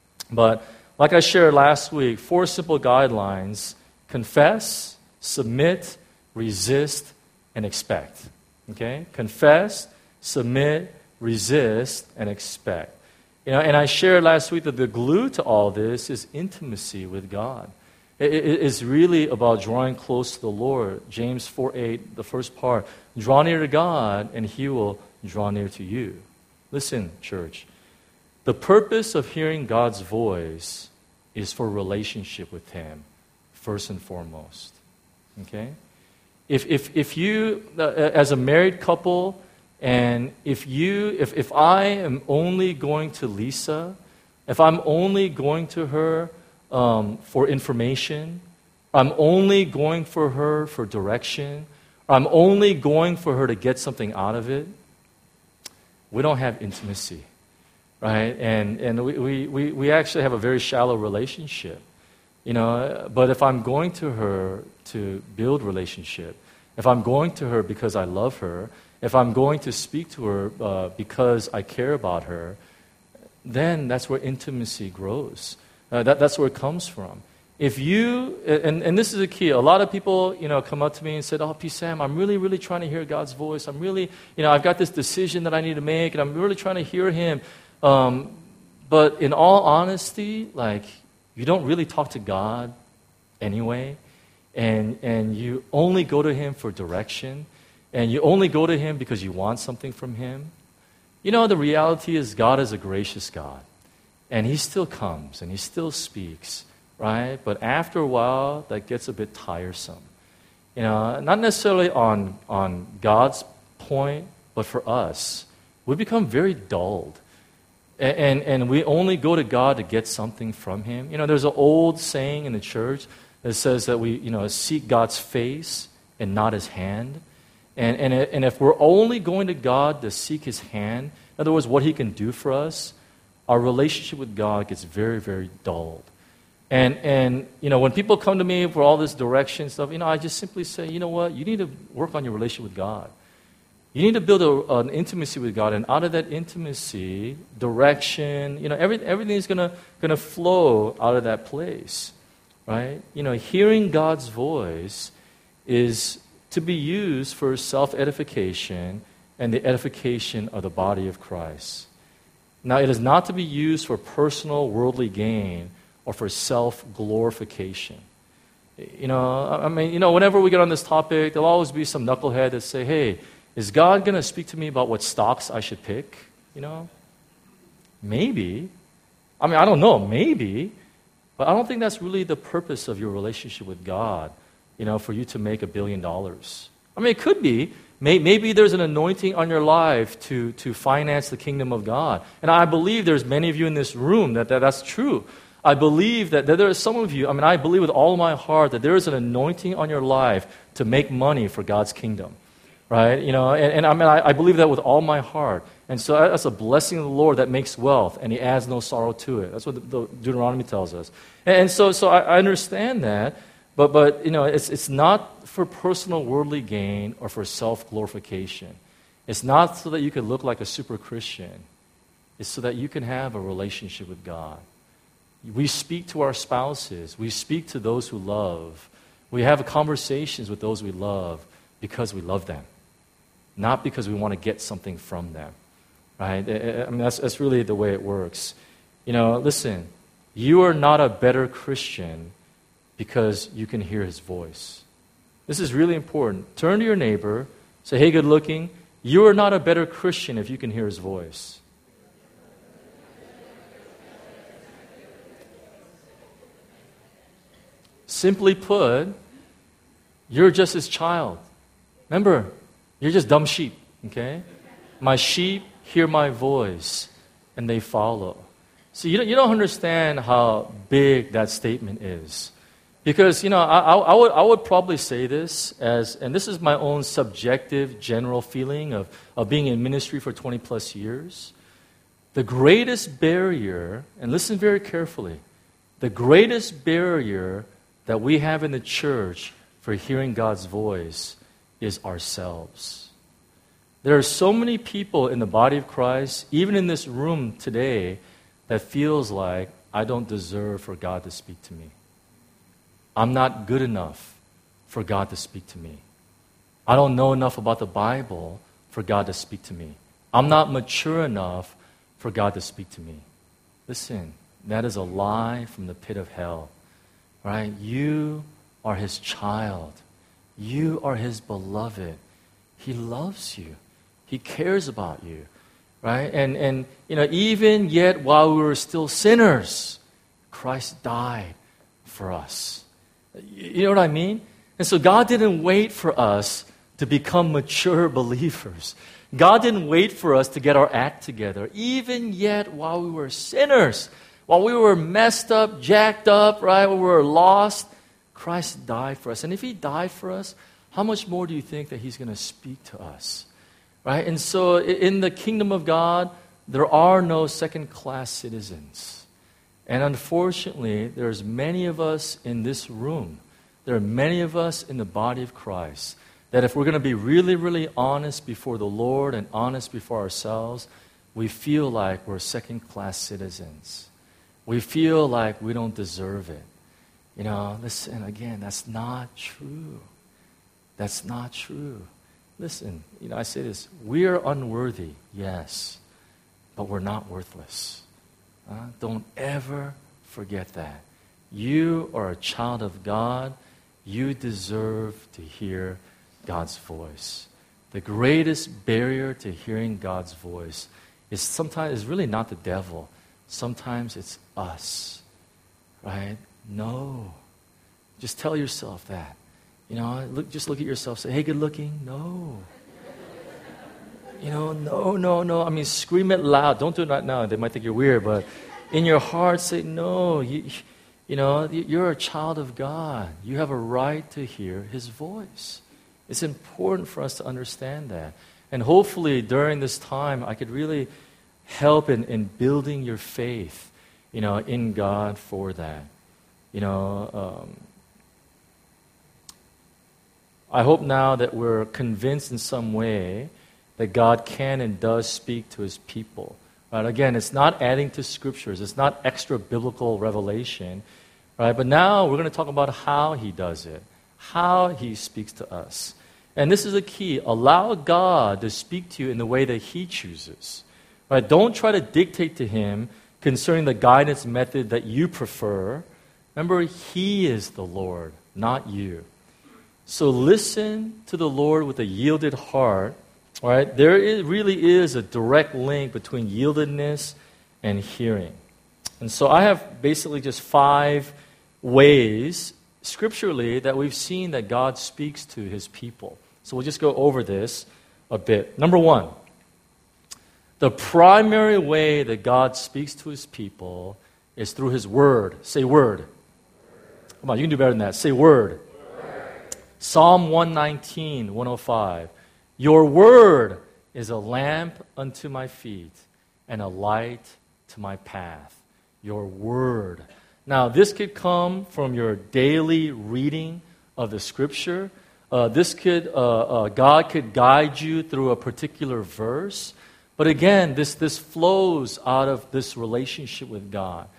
But like I shared last week, four simple guidelines: confess, submit, resist, and expect. Okay? Confess, submit, resist, and expect. You know, and I shared last week that the glue to all this is intimacy with God. It, it, it's really about drawing close to the Lord. James four eight, the first part. Draw near to God, and He will draw near to you. Listen, church. The purpose of hearing God's voice is for relationship with Him, first and foremost. Okay? If if if you, uh, as a married couple, and if you, if if I am only going to Lisa, if I'm only going to her um, for information, I'm only going for her for direction, I'm only going for her to get something out of it, we don't have intimacy. Right? And and we, we, we actually have a very shallow relationship. You know, but if I'm going to her to build relationship, if I'm going to her because I love her, if I'm going to speak to her uh, because I care about her, then that's where intimacy grows. Uh, that, that's where it comes from. If you, and, and this is the key, a lot of people, you know, come up to me and said, oh, P. Sam, I'm really, really trying to hear God's voice. I'm really, you know, I've got this decision that I need to make, and I'm really trying to hear Him. Um, but in all honesty, like, you don't really talk to God anyway, and and you only go to Him for direction, and you only go to Him because you want something from Him. You know, the reality is God is a gracious God, and He still comes, and He still speaks, right? But after a while, that gets a bit tiresome. You know, not necessarily on, on God's point, but for us, we become very dulled. And, and we only go to God to get something from Him. You know, there's an old saying in the church that says that we, you know, seek God's face and not His hand. And, and, and if we're only going to God to seek His hand, in other words, what He can do for us, our relationship with God gets very, very dulled. And, and you know, when people come to me for all this direction stuff, you know, I just simply say, you know what, you need to work on your relationship with God. You need to build a, an intimacy with God, and out of that intimacy, direction, you know, every, everything is gonna gonna flow out of that place, right? You know, hearing God's voice is to be used for self-edification and the edification of the body of Christ. Now, it is not to be used for personal worldly gain or for self-glorification. You know, I mean, you know, whenever we get on this topic, there'll always be some knucklehead that say, hey, is God going to speak to me about what stocks I should pick? You know? Maybe. I mean, I don't know, maybe. But I don't think that's really the purpose of your relationship with God, you know, for you to make a billion dollars. I mean, it could be. Maybe there's an anointing on your life to, to finance the kingdom of God. And I believe there's many of you in this room that, that that's true. I believe that, that there are some of you, I mean, I believe with all my heart that there is an anointing on your life to make money for God's kingdom. Right? You know, and, and I mean, I, I believe that with all my heart. And so that's a blessing of the Lord that makes wealth, and He adds no sorrow to it. That's what the, the Deuteronomy tells us. And, and so, so I, I understand that, but but you know, it's it's not for personal worldly gain or for self-glorification. It's not so that you can look like a super Christian. It's so that you can have a relationship with God. We speak to our spouses. We speak to those who love. We have conversations with those we love because we love them. Not because we want to get something from them, right? I mean, that's, that's really the way it works. You know, listen, you are not a better Christian because you can hear His voice. This is really important. Turn to your neighbor, say, hey, good looking, you are not a better Christian if you can hear His voice. Simply put, you're just His child. Remember, you're just dumb sheep, okay? My sheep hear my voice, and they follow. See, you don't, you don't understand how big that statement is. Because, you know, I, I, I, would, I would probably say this as, and this is my own subjective, general feeling of, of being in ministry for twenty plus years. The greatest barrier, and listen very carefully, the greatest barrier that we have in the church for hearing God's voice is ourselves. There are so many people in the body of Christ, even in this room today, that feels like I don't deserve for God to speak to me. I'm not good enough for God to speak to me. I don't know enough about the Bible for God to speak to me. I'm not mature enough for God to speak to me. Listen, that is a lie from the pit of hell. Right? You are His child. You are His beloved. He loves you. He cares about you. Right? And, and you know, even yet while we were still sinners, Christ died for us. You know what I mean? And so God didn't wait for us to become mature believers. God didn't wait for us to get our act together. Even yet while we were sinners, while we were messed up, jacked up, right, while we were lost, Christ died for us. And if He died for us, how much more do you think that He's going to speak to us? Right? And so in the kingdom of God, there are no second-class citizens. And unfortunately, there's many of us in this room, there are many of us in the body of Christ, that if we're going to be really, really honest before the Lord and honest before ourselves, we feel like we're second-class citizens. We feel like we don't deserve it. You know, listen, again, that's not true. That's not true. Listen, you know, I say this, we are unworthy, yes, but we're not worthless. Uh, don't ever forget that. You are a child of God. You deserve to hear God's voice. The greatest barrier to hearing God's voice is sometimes is really not the devil. Sometimes it's us, right? No. Just tell yourself that. You know, look, just look at yourself, say, hey, good looking. No. You know, no, no, no. I mean, scream it loud. Don't do it right now. They might think you're weird, but in your heart, say, no. You, you know, you're a child of God. You have a right to hear His voice. It's important for us to understand that. And hopefully, during this time, I could really help in, in building your faith, you know, in God for that. You know, um, I hope now that we're convinced in some way that God can and does speak to His people. Right? Again, it's not adding to scriptures. It's not extra biblical revelation. Right? But now we're going to talk about how He does it, how He speaks to us. And this is the key. Allow God to speak to you in the way that He chooses. Right? Don't try to dictate to Him concerning the guidance method that you prefer, remember, He is the Lord, not you. So listen to the Lord with a yielded heart. All right? There is, really is a direct link between yieldedness and hearing. And so I have basically just five ways scripturally that we've seen that God speaks to His people. So we'll just go over this a bit. Number one, the primary way that God speaks to His people is through His Word. Say Word. Come on, you can do better than that. Say Word. Psalm one nineteen, one oh five. Your word is a lamp unto my feet and a light to my path. Your word. Now, this could come from your daily reading of the Scripture. Uh, this could, uh, uh, God could guide you through a particular verse. But again, this, this flows out of this relationship with God.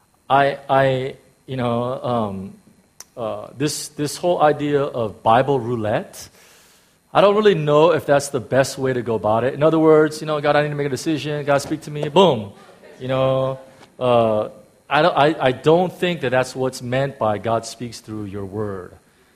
I, I you know, um, Uh, this this whole idea of Bible roulette, I don't really know if that's the best way to go about it. In other words, you know, God, I need to make a decision. God, speak to me. Boom. You know, uh, I don't I, I don't think that that's what's meant by God speaks through your word.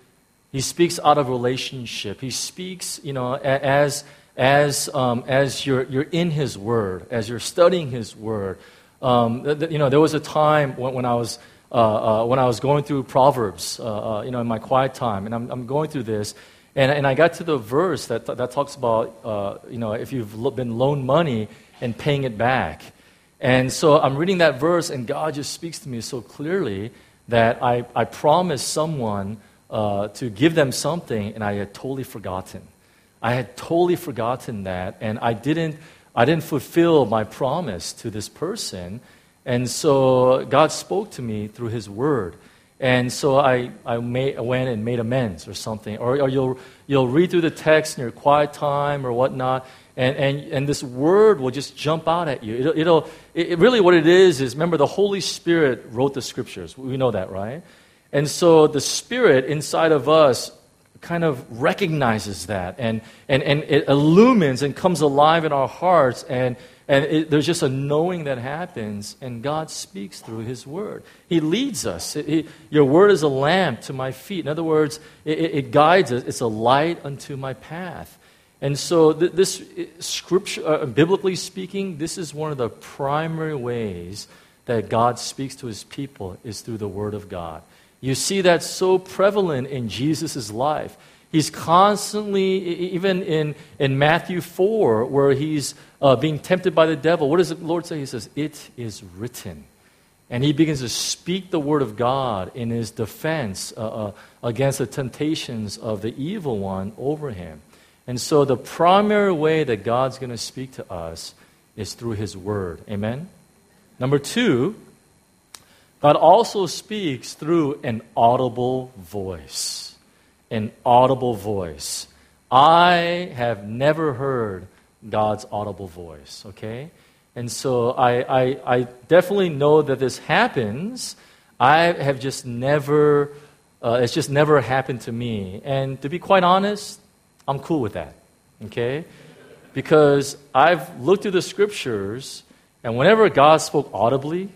He speaks out of relationship. He speaks, you know, as as um, as you're you're in His word, as you're studying His word. Um, th- th- you know, there was a time when, when I was. Uh, uh, when I was going through Proverbs, uh, uh, you know, in my quiet time, and I'm, I'm going through this, and, and I got to the verse that that talks about, uh, you know, if you've lo- been loaned money and paying it back, and so I'm reading that verse, and God just speaks to me so clearly that I I promised someone uh, to give them something, and I had totally forgotten. I had totally forgotten that, and I didn't I didn't fulfill my promise to this person. And so God spoke to me through His Word. And so I, I, made, I went and made amends or something. Or, or you'll, you'll read through the text in your quiet time or whatnot, and, and, and this Word will just jump out at you. It'll, it'll, it, really what it is is, remember, the Holy Spirit wrote the Scriptures. We know that, right? And so the Spirit inside of us kind of recognizes that, and, and, and it illumines and comes alive in our hearts, and And it, there's just a knowing that happens, and God speaks through His Word. He leads us. It, it, your Word is a lamp to my feet. In other words, it, it guides us. It's a light unto my path. And so th- this Scripture, uh, biblically speaking, this is one of the primary ways that God speaks to His people is through the Word of God. You see that so prevalent in Jesus' life. He's constantly, even in, in Matthew four, where he's uh, being tempted by the devil. What does the Lord say? He says, it is written. And he begins to speak the word of God in his defense uh, uh, against the temptations of the evil one over him. And so the primary way that God's going to speak to us is through His word. Amen? Number two, God also speaks through an audible voice. An audible voice. I have never heard God's audible voice, okay? And so I, I, I definitely know that this happens. I have just never, uh, it's just never happened to me. And to be quite honest, I'm cool with that, okay? Because I've looked through the Scriptures, and whenever God spoke audibly,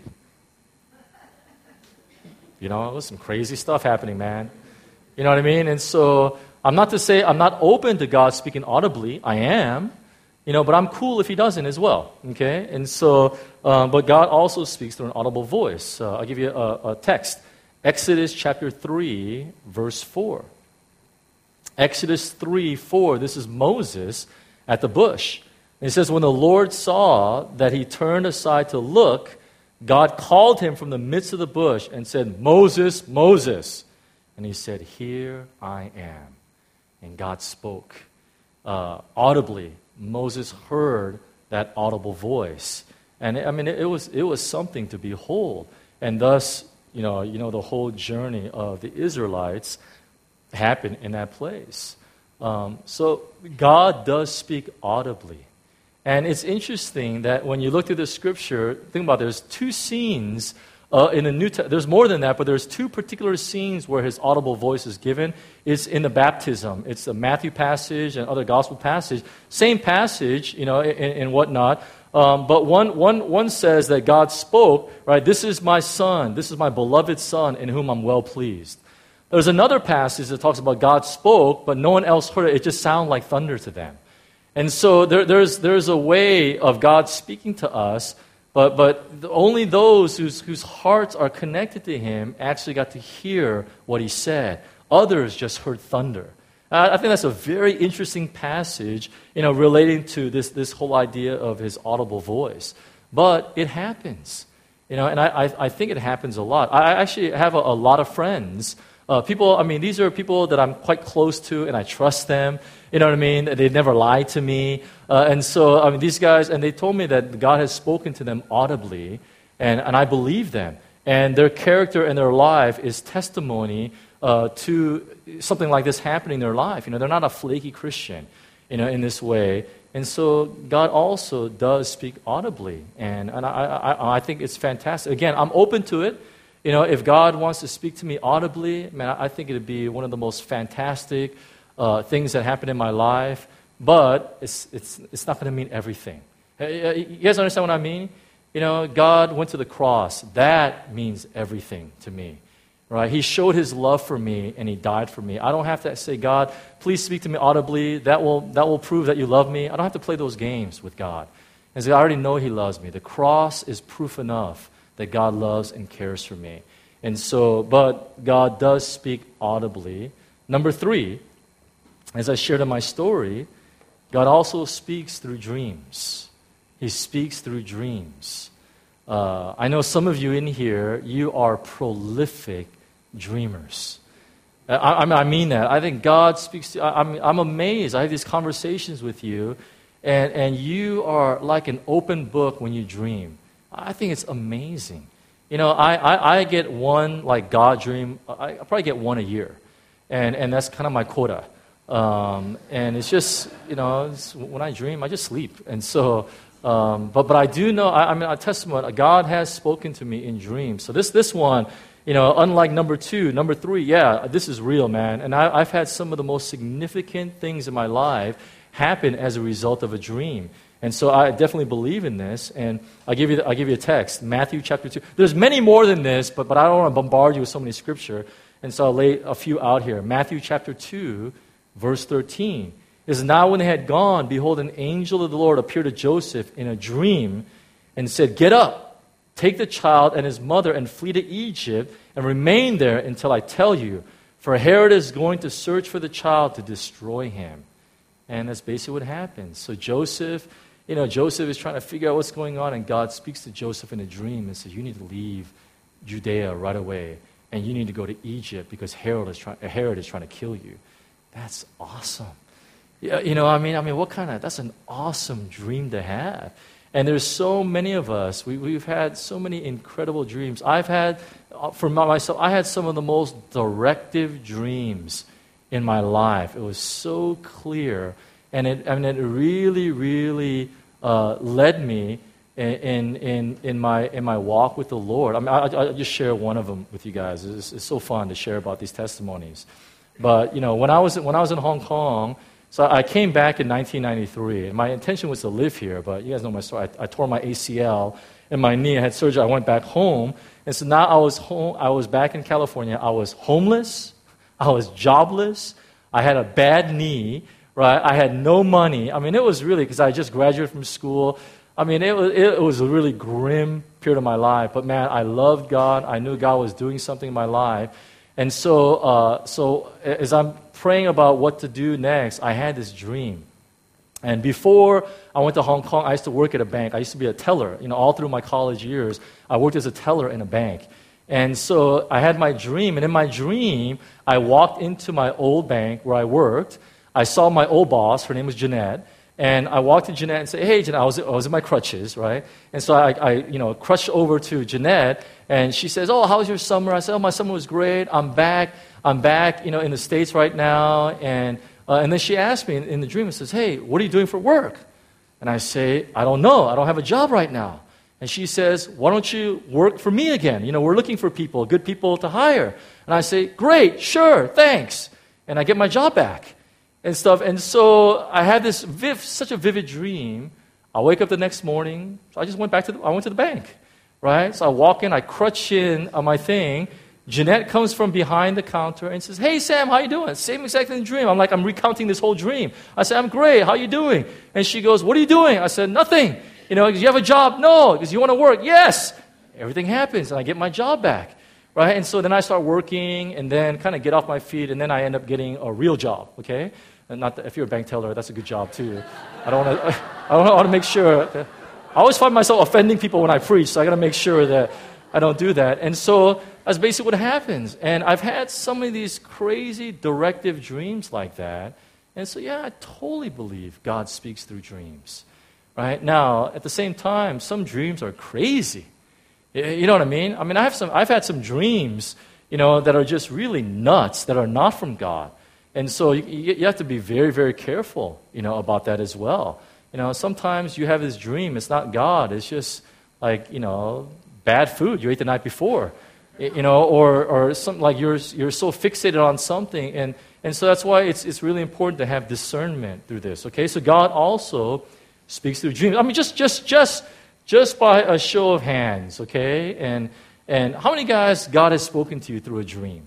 you know, there's some crazy stuff happening, man. You know what I mean? And so I'm not to say I'm not open to God speaking audibly. I am. You know, but I'm cool if He doesn't as well. Okay? And so, um, but God also speaks through an audible voice. Uh, I'll give you a, a text. Exodus chapter three, verse four. Exodus three, four. This is Moses at the bush. And it says, when the Lord saw that he turned aside to look, God called him from the midst of the bush and said, Moses, Moses. And he said, here I am. And God spoke uh, audibly. Moses heard that audible voice. And I mean, it, it was it was something to behold. And thus, you know, you know, the whole journey of the Israelites happened in that place. Um, so God does speak audibly. And it's interesting that when you look through the Scripture, think about it, there's two scenes Uh, in the New Testament, there's more than that, but there's two particular scenes where His audible voice is given. It's in the baptism. It's the Matthew passage and other gospel passage. Same passage, you know, and, and whatnot. Um, but one, one, one says that God spoke, right, this is my son, this is my beloved son in whom I'm well pleased. There's another passage that talks about God spoke, but no one else heard it. It just sounded like thunder to them. And so there, there's, there's a way of God speaking to us, but, but only those whose, whose hearts are connected to him actually got to hear what he said. Others just heard thunder. I think that's a very interesting passage, you know, relating to this, this whole idea of his audible voice. But it happens, you know, and I, I, I think it happens a lot. I actually have a, a lot of friends. Uh, people, I mean, these are people that I'm quite close to, and I trust them. You know what I mean? They never lied to me. Uh, and so, I mean, these guys, and they told me that God has spoken to them audibly, and, and I believe them. And their character and their life is testimony uh, to something like this happening in their life. You know, they're not a flaky Christian, you know, in this way. And so God also does speak audibly. And, and I, I, I think it's fantastic. Again, I'm open to it. You know, if God wants to speak to me audibly, man, I think it would be one of the most fantastic uh, things that happen in my life. But it's, it's, it's not going to mean everything. You guys understand what I mean? You know, God went to the cross. That means everything to me. Right? He showed his love for me, and he died for me. I don't have to say, God, please speak to me audibly. That will, that will prove that you love me. I don't have to play those games with God. As I already know he loves me. The cross is proof enough that God loves and cares for me. And so, but God does speak audibly. Number three, as I shared in my story, God also speaks through dreams. He speaks through dreams. Uh, I know some of you in here, you are prolific dreamers. I, I, I mean that. I think God speaks to you. I'm, I'm amazed. I have these conversations with you, and, and you are like an open book when you dream. I think it's amazing. You know, I, I, I get one, like, God dream. I, I probably get one a year, and, and that's kind of my quota. Um, and it's just, you know, it's, when I dream, I just sleep. And so... Um, but but I do know, I, I mean, a testimony, God has spoken to me in dreams. So this this one, you know, unlike number two, number three, yeah, this is real, man. And I, I've had some of the most significant things in my life happen as a result of a dream. And so I definitely believe in this. And I'll give you, the, I'll give you a text, Matthew chapter two. There's many more than this, but, but I don't want to bombard you with so many scripture. And so I'll lay a few out here. Matthew chapter two, verse thirteen. It says, now when they had gone, behold, an angel of the Lord appeared to Joseph in a dream and said, get up, take the child and his mother and flee to Egypt and remain there until I tell you. For Herod is going to search for the child to destroy him. And that's basically what happens. So Joseph, you know, Joseph is trying to figure out what's going on, and God speaks to Joseph in a dream and says, you need to leave Judea right away, and you need to go to Egypt because Herod is trying, Herod is trying to kill you. That's awesome. Yeah, you know, I mean, I mean, what kind of, that's an awesome dream to have. And there's so many of us, we, we've had so many incredible dreams. I've had, for myself, I had some of the most directive dreams in my life. It was so clear, and it, I mean, it really, really uh, led me in, in, in, my, in my walk with the Lord. I mean, I, I'll just share one of them with you guys. It's, it's so fun to share about these testimonies. But, you know, when I was, when I was in Hong Kong, so I came back in nineteen ninety-three, and my intention was to live here, but you guys know my story. I, I tore my A C L in my knee. I had surgery. I went back home, and so now I was home. I was back in California. I was homeless. I was jobless. I had a bad knee, right? I had no money. I mean, it was really, because I just graduated from school. I mean, it was, it was a really grim period of my life. But man, I loved God. I knew God was doing something in my life. And so, uh, so as I'm praying about what to do next, I had this dream. And before I went to Hong Kong, I used to work at a bank. I used to be a teller. You know, all through my college years, I worked as a teller in a bank. And so I had my dream, and in my dream, I walked into my old bank where I worked. I saw my old boss. Her name was Jeanette. And I walked to Jeanette and said, hey, Jeanette, I was, I was in my crutches, right? And so I, I, you know, crutched over to Jeanette, and she says, oh, how was your summer? I said, oh, my summer was great. I'm back. I'm back, you know, in the States right now. And, uh, and then she asked me in, in the dream and says, hey, what are you doing for work? And I say, I don't know. I don't have a job right now. And she says, why don't you work for me again? You know, we're looking for people, good people to hire. And I say, great, sure, thanks. And I get my job back and stuff. And so I had this viv, such a vivid dream. I wake up the next morning, so I just went back to the, I went to the bank, right? So I walk in, I crutch in on my thing. Jeanette comes from behind the counter and says, "Hey, Sam, how you doing?" Same exact thing dream. I'm like, I'm recounting this whole dream. I said, "I'm great. How you doing?" And she goes, "What are you doing?" I said, "Nothing." You know, "Do you have a job?" "No." Because "You want to work?" "Yes." Everything happens, and I get my job back, right? And so then I start working, and then kind of get off my feet, and then I end up getting a real job, okay? And not that, if you're a bank teller, that's a good job too. I don't want to. I want to make sure. That, I always find myself offending people when I preach, so I got to make sure that I don't do that. And so that's basically what happens. And I've had some of these crazy directive dreams like that. And so, yeah, I totally believe God speaks through dreams. Right? Now, at the same time, some dreams are crazy. You know what I mean? I mean, I have some, I've had some dreams, you know, that are just really nuts, that are not from God. And so you, you have to be very, very careful, you know, about that as well. You know, sometimes you have this dream, it's not God, it's just like, you know, bad food you ate the night before. You know, or or something like you're you're so fixated on something, and, and so that's why it's it's really important to have discernment through this. Okay, so God also speaks through dreams. I mean, just just just just by a show of hands, okay, and and how many guys God has spoken to you through a dream,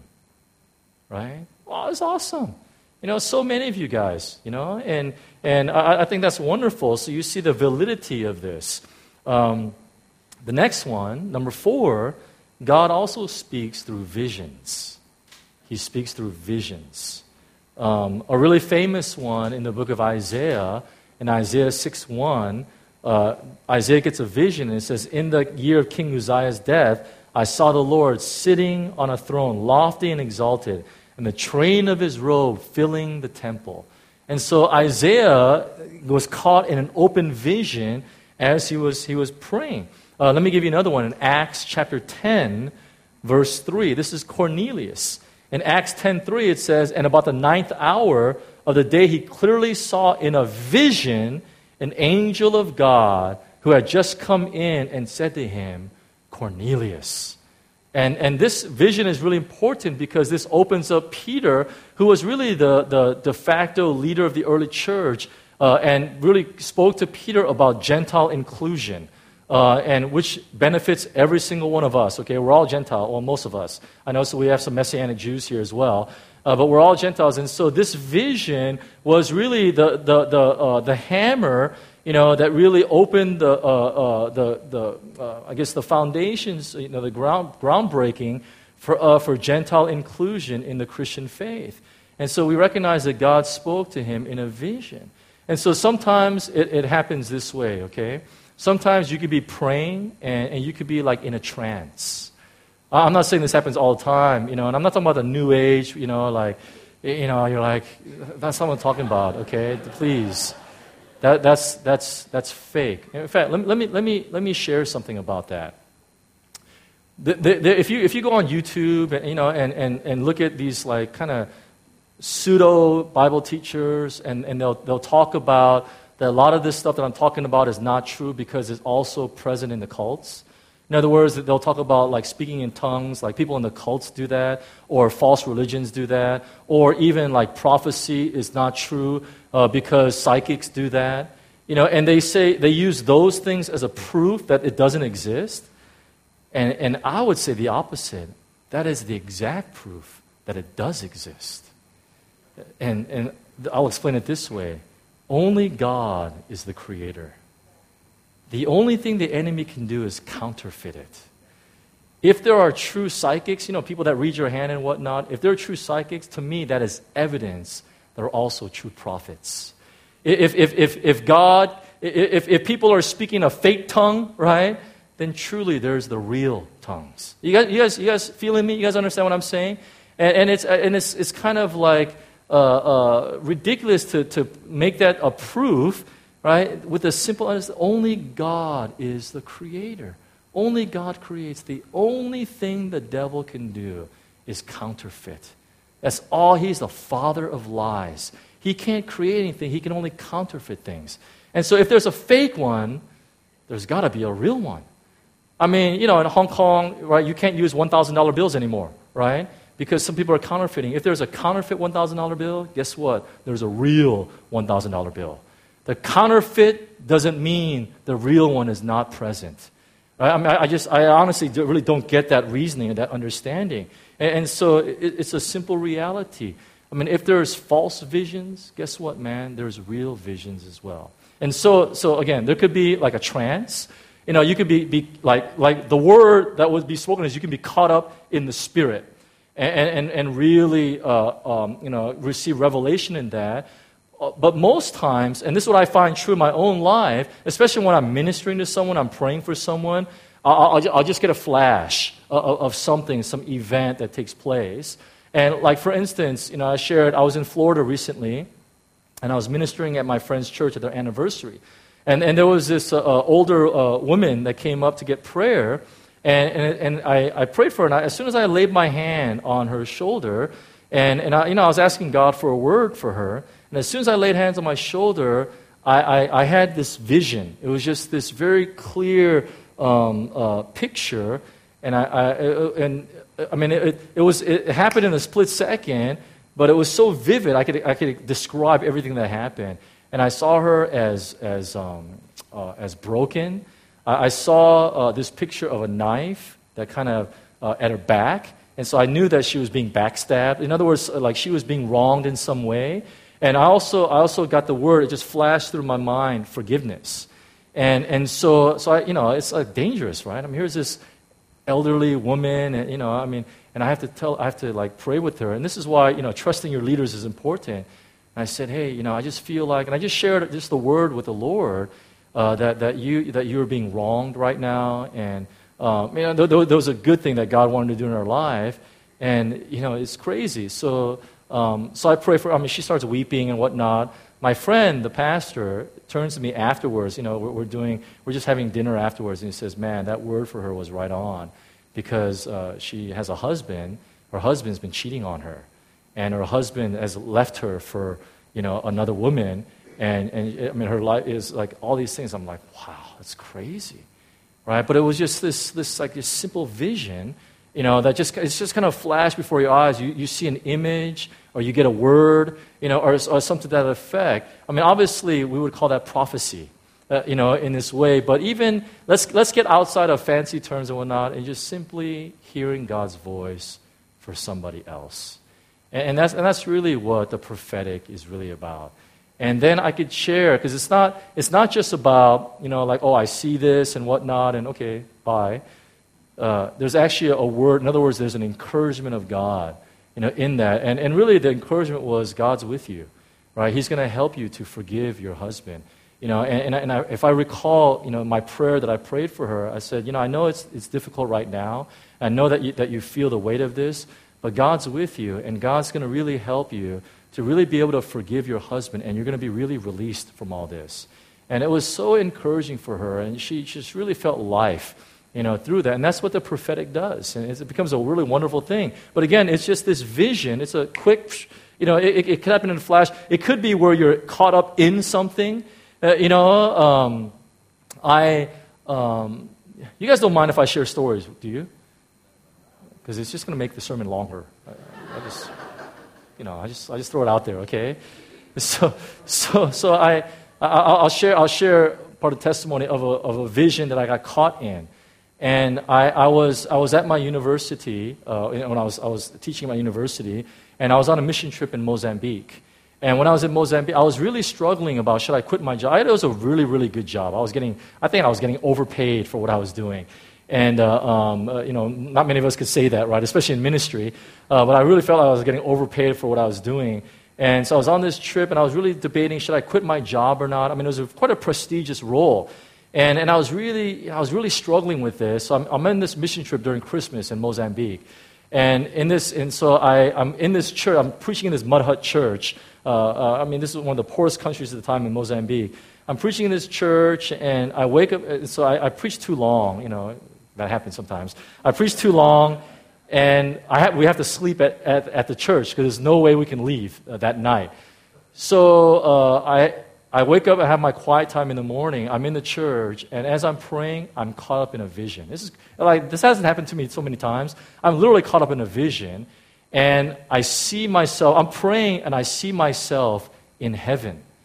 right? Wow, it's awesome. You know, so many of you guys, you know, and and I, I think that's wonderful. So you see the validity of this. Um, the next one, number four. God also speaks through visions. He speaks through visions. Um, a really famous one in the book of Isaiah, in Isaiah six one, uh, Isaiah gets a vision and it says, "In the year of King Uzziah's death, I saw the Lord sitting on a throne, lofty and exalted, and the train of his robe filling the temple." And so Isaiah was caught in an open vision as he was, he was praying. Uh, let me give you another one in Acts chapter ten, verse three. This is Cornelius. In Acts ten three, it says, "And about the ninth hour of the day, he clearly saw in a vision an angel of God who had just come in and said to him, 'Cornelius.'" And, and this vision is really important because this opens up Peter, who was really the, the de facto leader of the early church, uh, and really spoke to Peter about Gentile inclusion. Uh, and which benefits every single one of us, okay? We're all Gentile, well, most of us. I know so we have some Messianic Jews here as well. Uh, but we're all Gentiles. And so this vision was really the the the, uh, the hammer, you know, that really opened the, uh, uh, the, the uh, I guess, the foundations, you know, the ground groundbreaking for, uh, for Gentile inclusion in the Christian faith. And so we recognize that God spoke to him in a vision. And so sometimes it, it happens this way, okay? Sometimes you could be praying and, and you could be like in a trance. I'm not saying this happens all the time, you know, and I'm not talking about the new age, you know, like, you know, you're like, that's not what I'm talking about, okay? Please. That, that's, that's, that's fake. In fact, let me, let me, let me, let me share something about that. The, the, the, if, you, if you go on YouTube, and, you know, and, and, and look at these like kind of pseudo Bible teachers, and, and they'll, they'll talk about that a lot of this stuff that I'm talking about is not true because it's also present in the cults. In other words, they'll talk about like speaking in tongues, like people in the cults do that, or false religions do that, or even like prophecy is not true uh, because psychics do that. You know, and they say they use those things as a proof that it doesn't exist. And and I would say the opposite. That is the exact proof that it does exist. And and I'll explain it this way. Only God is the creator. The only thing the enemy can do is counterfeit it. If there are true psychics, you know, people that read your hand and whatnot, if they're true psychics, to me, that is evidence they're also true prophets. If, if, if, if God, if, if people are speaking a fake tongue, right, then truly there's the real tongues. You guys, you guys, you guys feeling me? You guys understand what I'm saying? And, and it's, and it's, it's kind of like, Uh, uh, ridiculous to, to make that a proof, right? With a simple understanding, only God is the creator. Only God creates. The only thing the devil can do is counterfeit. That's all. He's the father of lies. He can't create anything. He can only counterfeit things. And so if there's a fake one, there's got to be a real one. I mean, you know, in Hong Kong, right, you can't use one thousand dollar bills anymore, right? Because some people are counterfeiting. If there's a counterfeit one thousand dollar bill, guess what? There's a real one thousand dollar bill. The counterfeit doesn't mean the real one is not present. Right? I mean, I just, I honestly really don't get that reasoning and that understanding. And, and so it, it's a simple reality. I mean, if there's false visions, guess what, man? There's real visions as well. And so, so again, there could be like a trance. You know, you could be, be like, like the word that would be spoken is you can be caught up in the Spirit and, and, and really, uh, um, you know, receive revelation in that. But most times, and this is what I find true in my own life, especially when I'm ministering to someone, I'm praying for someone, I'll, I'll, I'll just get a flash of, of something, some event that takes place. And like, for instance, you know, I shared, I was in Florida recently, and I was ministering at my friend's church at their anniversary. And, and there was this uh, older uh, woman that came up to get prayer, and, and, and I, I prayed for her, and I, as soon as I laid my hand on her shoulder, and, and I, you know, I was asking God for a word for her, and as soon as I laid hands on my shoulder, I, I, I had this vision. It was just this very clear um, uh, picture, and I, I and I mean it, it was it happened in a split second, but it was so vivid. I could I could describe everything that happened, and I saw her as as um, uh, as broken. I, I saw uh, this picture of a knife that kind of uh, at her back, and so I knew that she was being backstabbed. In other words, like she was being wronged in some way. And I also, I also got the word, it just flashed through my mind, forgiveness. And and so, so I, you know, it's like dangerous, right? I mean, here's this elderly woman, and, you know, I mean, and I have to tell, I have to like pray with her. And this is why, you know, trusting your leaders is important. And I said, hey, you know, I just feel like, and I just shared just the word with the Lord, uh, that, that you that you are being wronged right now. And, um, you know, th- th- that was a good thing that God wanted to do in our life. And, you know, it's crazy. So, Um, so I pray for her. I mean, she starts weeping and whatnot. My friend, the pastor, turns to me afterwards. You know, we're, we're doing, we're just having dinner afterwards, and he says, "Man, that word for her was right on, because uh, she has a husband. Her husband's been cheating on her, and her husband has left her for, you know, another woman. And and I mean, her life is like all these things. I'm like, wow, that's crazy, right? But it was just this this like this simple vision. You know, that just it's just kind of flash before your eyes. You you see an image, or you get a word, you know, or, or something to that effect. I mean, obviously, we would call that prophecy, uh, you know, in this way. But even let's let's get outside of fancy terms and whatnot, and just simply hearing God's voice for somebody else, and, and that's and that's really what the prophetic is really about. And then I could share, because it's not it's not just about, you know, like, oh, I see this and whatnot, and okay, bye. Uh, there's actually a word, in other words, there's an encouragement of God, you know, in that. And, and really the encouragement was God's with you, right? He's going to help you to forgive your husband. You know, and, and, I, and I, if I recall, you know, my prayer that I prayed for her, I said, you know, I know it's it's difficult right now. I know that you, that you feel the weight of this, but God's with you, and God's going to really help you to really be able to forgive your husband, and you're going to be really released from all this. And it was so encouraging for her, and she just really felt life, you know, through that. And that's what the prophetic does. And it becomes a really wonderful thing. But again, it's just this vision. It's a quick, you know, it, it could happen in a flash. It could be where you're caught up in something. Uh, you know, um, I, um, you guys don't mind if I share stories, do you? Because it's just going to make the sermon longer. I, I just, you know, I just, I just throw it out there, okay? So, so, so I, I I'll share, I'll share part of the testimony of a, of a vision that I got caught in. And I, I was I was at my university uh, when I was I was teaching at my university, and I was on a mission trip in Mozambique. And when I was in Mozambique, I was really struggling about should I quit my job. It was a really really good job. I was getting I think I was getting overpaid for what I was doing, and uh, um, uh, you know, not many of us could say that, right? Especially in ministry. Uh, but I really felt like I was getting overpaid for what I was doing. And so I was on this trip, and I was really debating should I quit my job or not. I mean, it was a, quite a prestigious role. And and I was really I was really struggling with this. So I'm, I'm in this mission trip during Christmas in Mozambique, and in this and so I I'm in this church. I'm preaching in this mud hut church. Uh, uh, I mean, this is one of the poorest countries at the time in Mozambique. I'm preaching in this church, and I wake up. So I, I preach too long. You know, that happens sometimes. I preach too long, and I have, we have to sleep at at, at the church because there's no way we can leave uh, that night. So uh, I. I wake up, I have my quiet time in the morning, I'm in the church, and as I'm praying, I'm caught up in a vision. This is like this hasn't happened to me so many times. I'm literally caught up in a vision, and I see myself, I'm praying, and I see myself in heaven.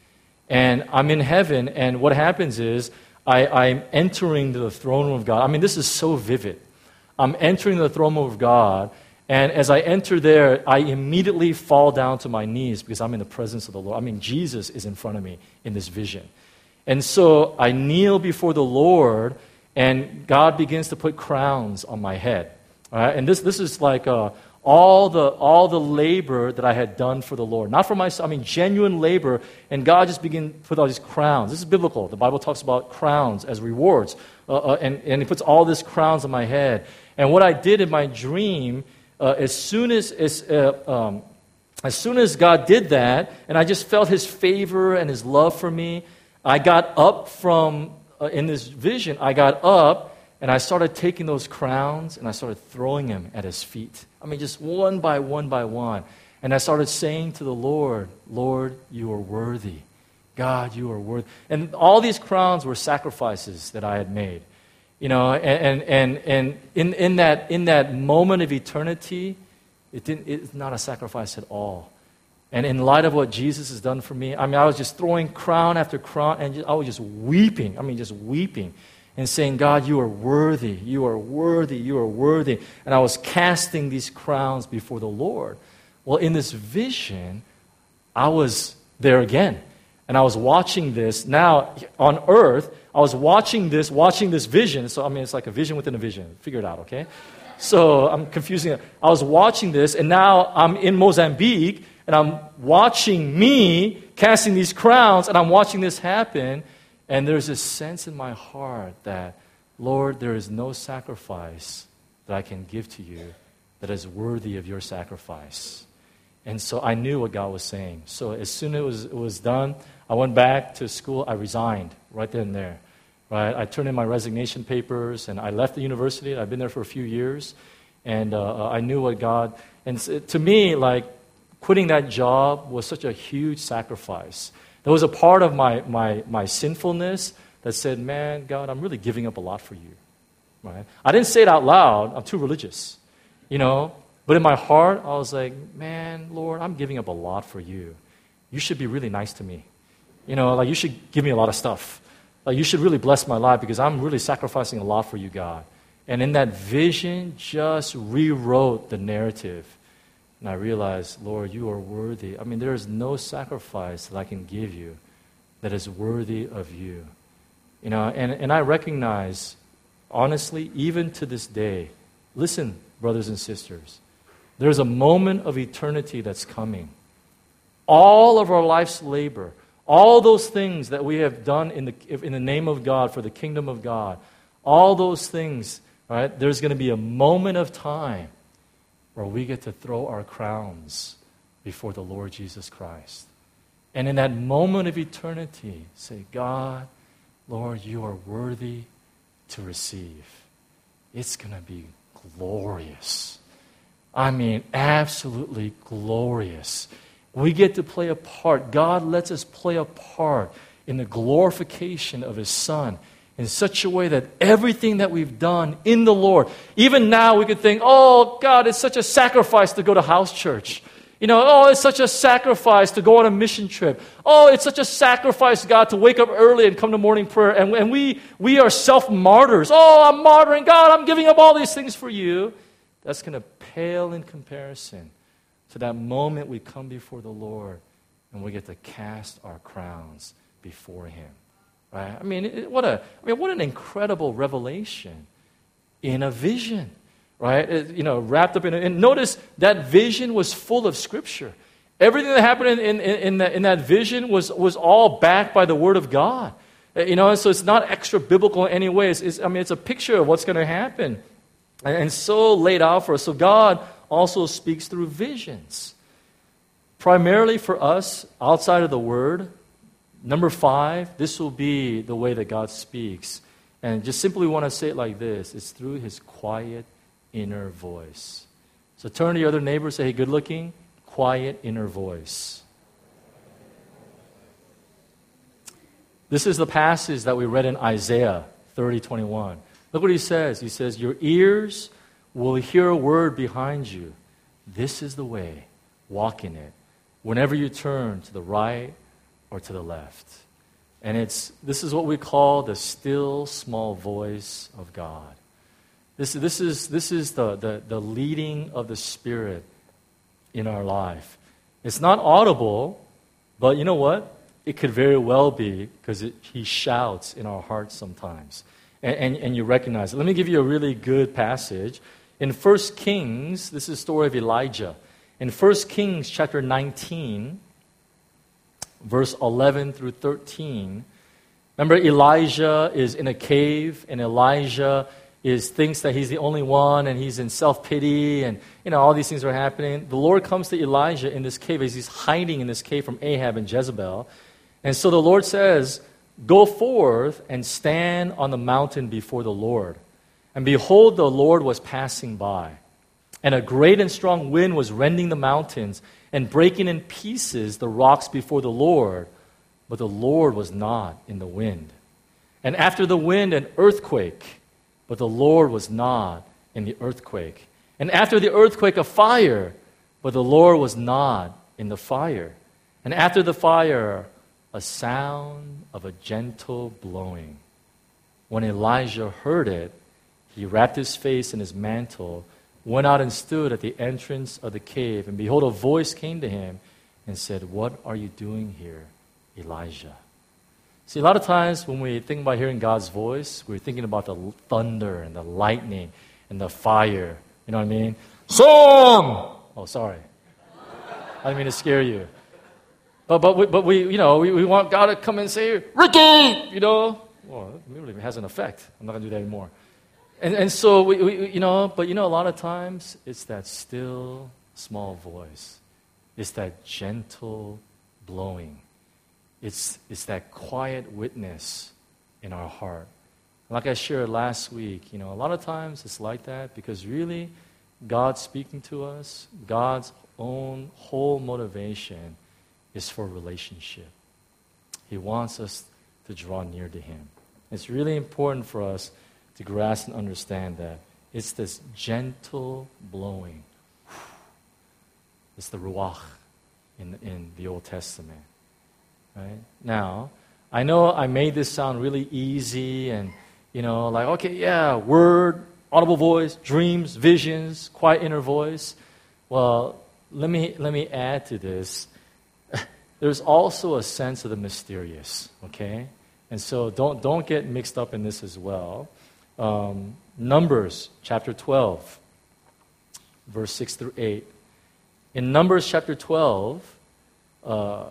And I'm in heaven, and what happens is I, I'm entering the throne room of God. I mean, this is so vivid. I'm entering the throne room of God, and as I enter there, I immediately fall down to my knees because I'm in the presence of the Lord. I mean, Jesus is in front of me in this vision. And so I kneel before the Lord, and God begins to put crowns on my head. All right? And this, this is like uh, all the all the labor that I had done for the Lord. Not for myself, I mean genuine labor. And God just began to put all these crowns. This is biblical. The Bible talks about crowns as rewards. Uh, uh, and, and He puts all these crowns on my head. And what I did in my dream, uh, as soon as, as, uh, um, as soon as God did that, and I just felt His favor and His love for me, I got up from, uh, in this vision, I got up, and I started taking those crowns, and I started throwing them at His feet. I mean, just one by one by one. And I started saying to the Lord, Lord, you are worthy. God, you are worthy. And all these crowns were sacrifices that I had made. You know, and and and in, in that in that moment of eternity, it didn't it's not a sacrifice at all. And in light of what Jesus has done for me, I mean, I was just throwing crown after crown, and just, I was just weeping. I mean, just weeping. And saying, God, you are worthy, you are worthy, you are worthy. And I was casting these crowns before the Lord. Well, in this vision, I was there again. And I was watching this. Now, on earth, I was watching this, watching this vision. So, I mean, it's like a vision within a vision. Figure it out, okay? So, I'm confusing it. I was watching this, and now I'm in Mozambique, and I'm watching me casting these crowns, and I'm watching this happen. And there's this sense in my heart that, Lord, there is no sacrifice that I can give to you that is worthy of your sacrifice. And so I knew what God was saying. So as soon as it was, it was done, I went back to school. I resigned right then and there. Right? I turned in my resignation papers, and I left the university. I've been there for a few years. And uh, I knew what God... And to me, like, quitting that job was such a huge sacrifice. There was a part of my, my, my sinfulness that said, man, God, I'm really giving up a lot for you. Right? I didn't say it out loud. I'm too religious. You know? But in my heart, I was like, man, Lord, I'm giving up a lot for you. You should be really nice to me. You know, like you should give me a lot of stuff. Like you should really bless my life because I'm really sacrificing a lot for you, God. And in that vision, just rewrote the narrative. And I realized, Lord, you are worthy. I mean, there is no sacrifice that I can give you that is worthy of you. You know, and, and I recognize, honestly, even to this day, listen, brothers and sisters, there's a moment of eternity that's coming. All of our life's labor, all those things that we have done in the, in the name of God, for the kingdom of God, all those things, right, there's going to be a moment of time where we get to throw our crowns before the Lord Jesus Christ. And in that moment of eternity, say, God, Lord, you are worthy to receive. It's going to be glorious. I mean, absolutely glorious. We get to play a part. God lets us play a part in the glorification of His Son in such a way that everything that we've done in the Lord, even now we could think, oh, God, it's such a sacrifice to go to house church. You know, oh, it's such a sacrifice to go on a mission trip. Oh, it's such a sacrifice, God, to wake up early and come to morning prayer. And, and we, we are self-martyrs. Oh, I'm martyring. God, I'm giving up all these things for you. That's going to pale in comparison to that moment we come before the Lord and we get to cast our crowns before Him. Right? I mean, it, what a I mean, what an incredible revelation in a vision, right? It, you know, wrapped up in it. And notice that vision was full of Scripture. Everything that happened in in, in, that, in that vision was was all backed by the Word of God. You know, and so it's not extra biblical in any way. It's, it's, I mean, it's a picture of what's going to happen, and, and so laid out for us. So God also speaks through visions, primarily for us outside of the Word. Number five, this will be the way that God speaks. And just simply want to say it like this. It's through His quiet inner voice. So turn to your other neighbor and say, hey, good looking, quiet inner voice. This is the passage that we read in Isaiah thirty twenty-one. Look what he says. He says, your ears will hear a word behind you. This is the way. Walk in it. Whenever you turn to the right or to the left. And it's this is what we call the still small voice of God. This, this is, this is the, the, the leading of the Spirit in our life. It's not audible, but you know what? It could very well be because he shouts in our hearts sometimes. And, and, and you recognize it. Let me give you a really good passage. In First Kings, this is the story of Elijah. In First Kings chapter nineteen, verse eleven through thirteen, remember Elijah is in a cave, and Elijah is thinks that he's the only one, and he's in self-pity, and you know all these things are happening. The Lord comes to Elijah in this cave as he's hiding in this cave from Ahab and Jezebel. And so the Lord says, "Go forth and stand on the mountain before the Lord." And behold, the Lord was passing by. And a great and strong wind was rending the mountains and breaking in pieces the rocks before the Lord. But the Lord was not in the wind. And after the wind, an earthquake. But the Lord was not in the earthquake. And after the earthquake, a fire. But the Lord was not in the fire. And after the fire, a sound of a gentle blowing. When Elijah heard it, he wrapped his face in his mantle, went out and stood at the entrance of the cave. And behold, a voice came to him and said, "What are you doing here, Elijah?" See, a lot of times when we think about hearing God's voice, we're thinking about the thunder and the lightning and the fire. You know what I mean? Sam! Oh, sorry. I didn't mean to scare you. But but we, but we you know we, we want God to come and say, "Ricky!" You know? Well, it really has an effect. I'm not going to do that anymore. And and so, we, we, you know, but you know, a lot of times, it's that still, small voice. It's that gentle blowing. It's, it's that quiet witness in our heart. Like I shared last week, you know, a lot of times it's like that because really, God speaking to us, God's own whole motivation is for relationship. He wants us to draw near to Him. It's really important for us to grasp and understand that it's this gentle blowing. It's the ruach in, in the Old Testament. Right? Now, I know I made this sound really easy and, you know, like, okay, yeah, word, audible voice, dreams, visions, quiet inner voice. Well, let me let me add to this. There's also a sense of the mysterious, okay? And so don't don't get mixed up in this as well. Um, Numbers chapter twelve, verse six through eight. In Numbers chapter twelve, uh,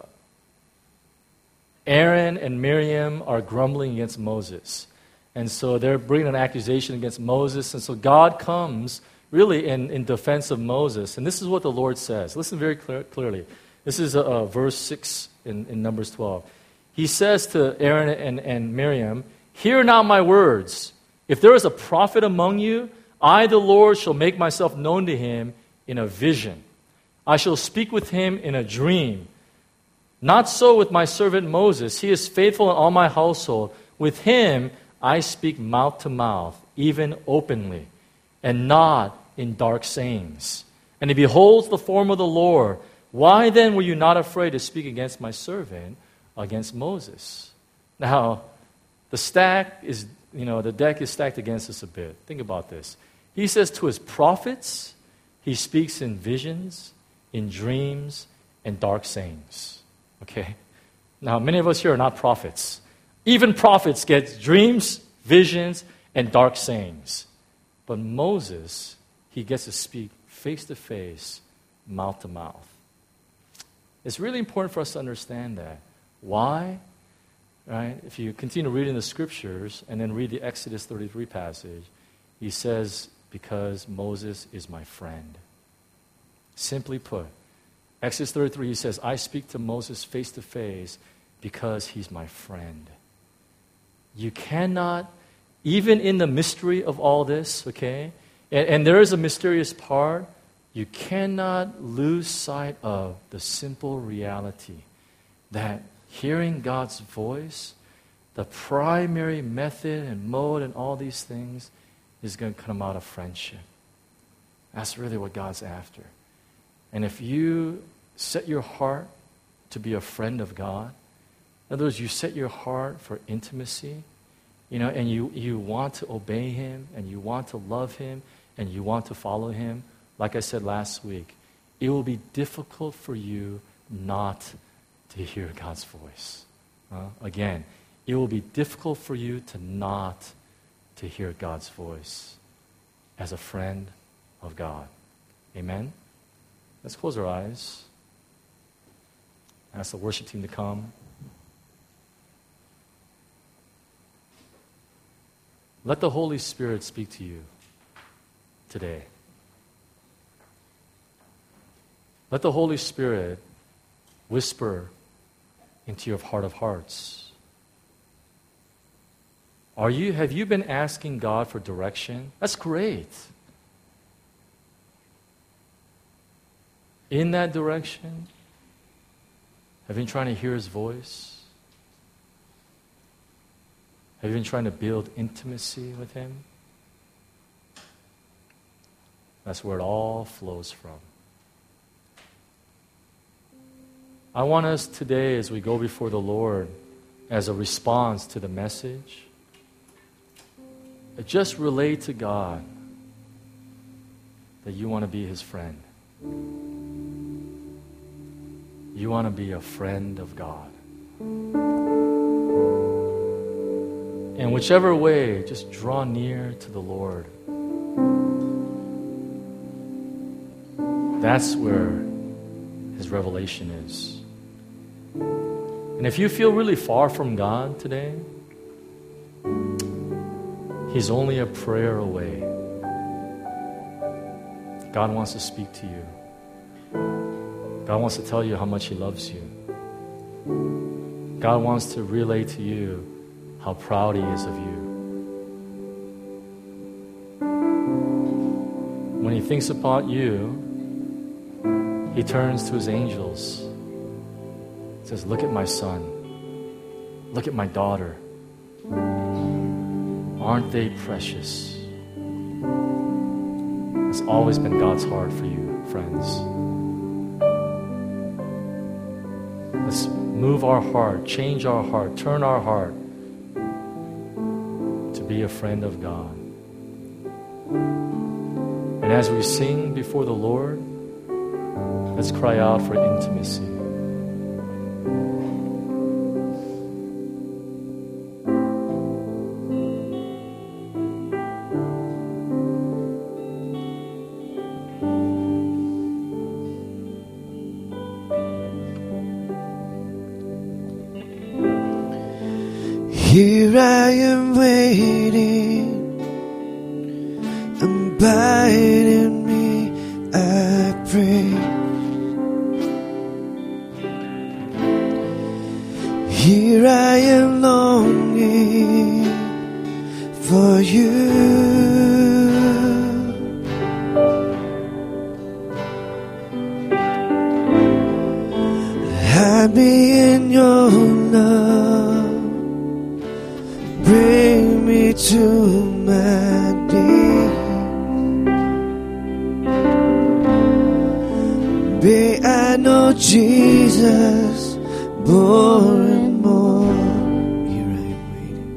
Aaron and Miriam are grumbling against Moses. And so they're bringing an accusation against Moses. And so God comes really in, in defense of Moses. And this is what the Lord says. Listen very clear, clearly. This is uh, uh, verse six in, in Numbers twelve. He says to Aaron and, and Miriam, "Hear now my words. If there is a prophet among you, I, the Lord, shall make myself known to him in a vision. I shall speak with him in a dream. Not so with my servant Moses. He is faithful in all my household. With him I speak mouth to mouth, even openly, and not in dark sayings. And he beholds the form of the Lord. Why then were you not afraid to speak against my servant, against Moses?" Now, the stack is, you know, the deck is stacked against us a bit. Think about this. He says to his prophets, he speaks in visions, in dreams, and dark sayings. Okay? Now, many of us here are not prophets. Even prophets get dreams, visions, and dark sayings. But Moses, he gets to speak face to face, mouth to mouth. It's really important for us to understand that. Why? Right? If you continue reading the scriptures and then read the Exodus thirty-three passage, he says, "Because Moses is my friend." Simply put, Exodus thirty-three, he says, "I speak to Moses face to face because he's my friend." You cannot, even in the mystery of all this, okay, and, and there is a mysterious part, you cannot lose sight of the simple reality that hearing God's voice, the primary method and mode and all these things is going to come out of friendship. That's really what God's after. And if you set your heart to be a friend of God, In other words, you set your heart for intimacy, you know, and you, you want to obey Him, and you want to love Him, and you want to follow Him. Like I said last week, it will be difficult for you not to hear God's voice. Uh, again, it will be difficult for you to not to hear God's voice as a friend of God. Amen? Let's close our eyes. Ask the worship team to come. Let the Holy Spirit speak to you today. Let the Holy Spirit whisper into your heart of hearts. Are you, have you been asking God for direction? That's great. In that direction, have you been trying to hear His voice? Have you been trying to build intimacy with Him? That's where it all flows from. I want us today, as we go before the Lord, as a response to the message, just relate to God that you want to be His friend. You want to be a friend of God. In whichever way, just draw near to the Lord. That's where His revelation is. And if you feel really far from God today, He's only a prayer away. God wants to speak to you. God wants to tell you how much He loves you. God wants to relay to you how proud He is of you. When He thinks about you, He turns to His angels. Says, look at my son. Look at my daughter. Aren't they precious? It's always been God's heart for you, friends. Let's move our heart, change our heart, turn our heart to be a friend of God. And as we sing before the Lord, let's cry out for intimacy. Here I am waiting, abide in me, I pray. Here I am longing for you. Hide me in your love. Bring me to my knees. May I know Jesus more and more. Here I am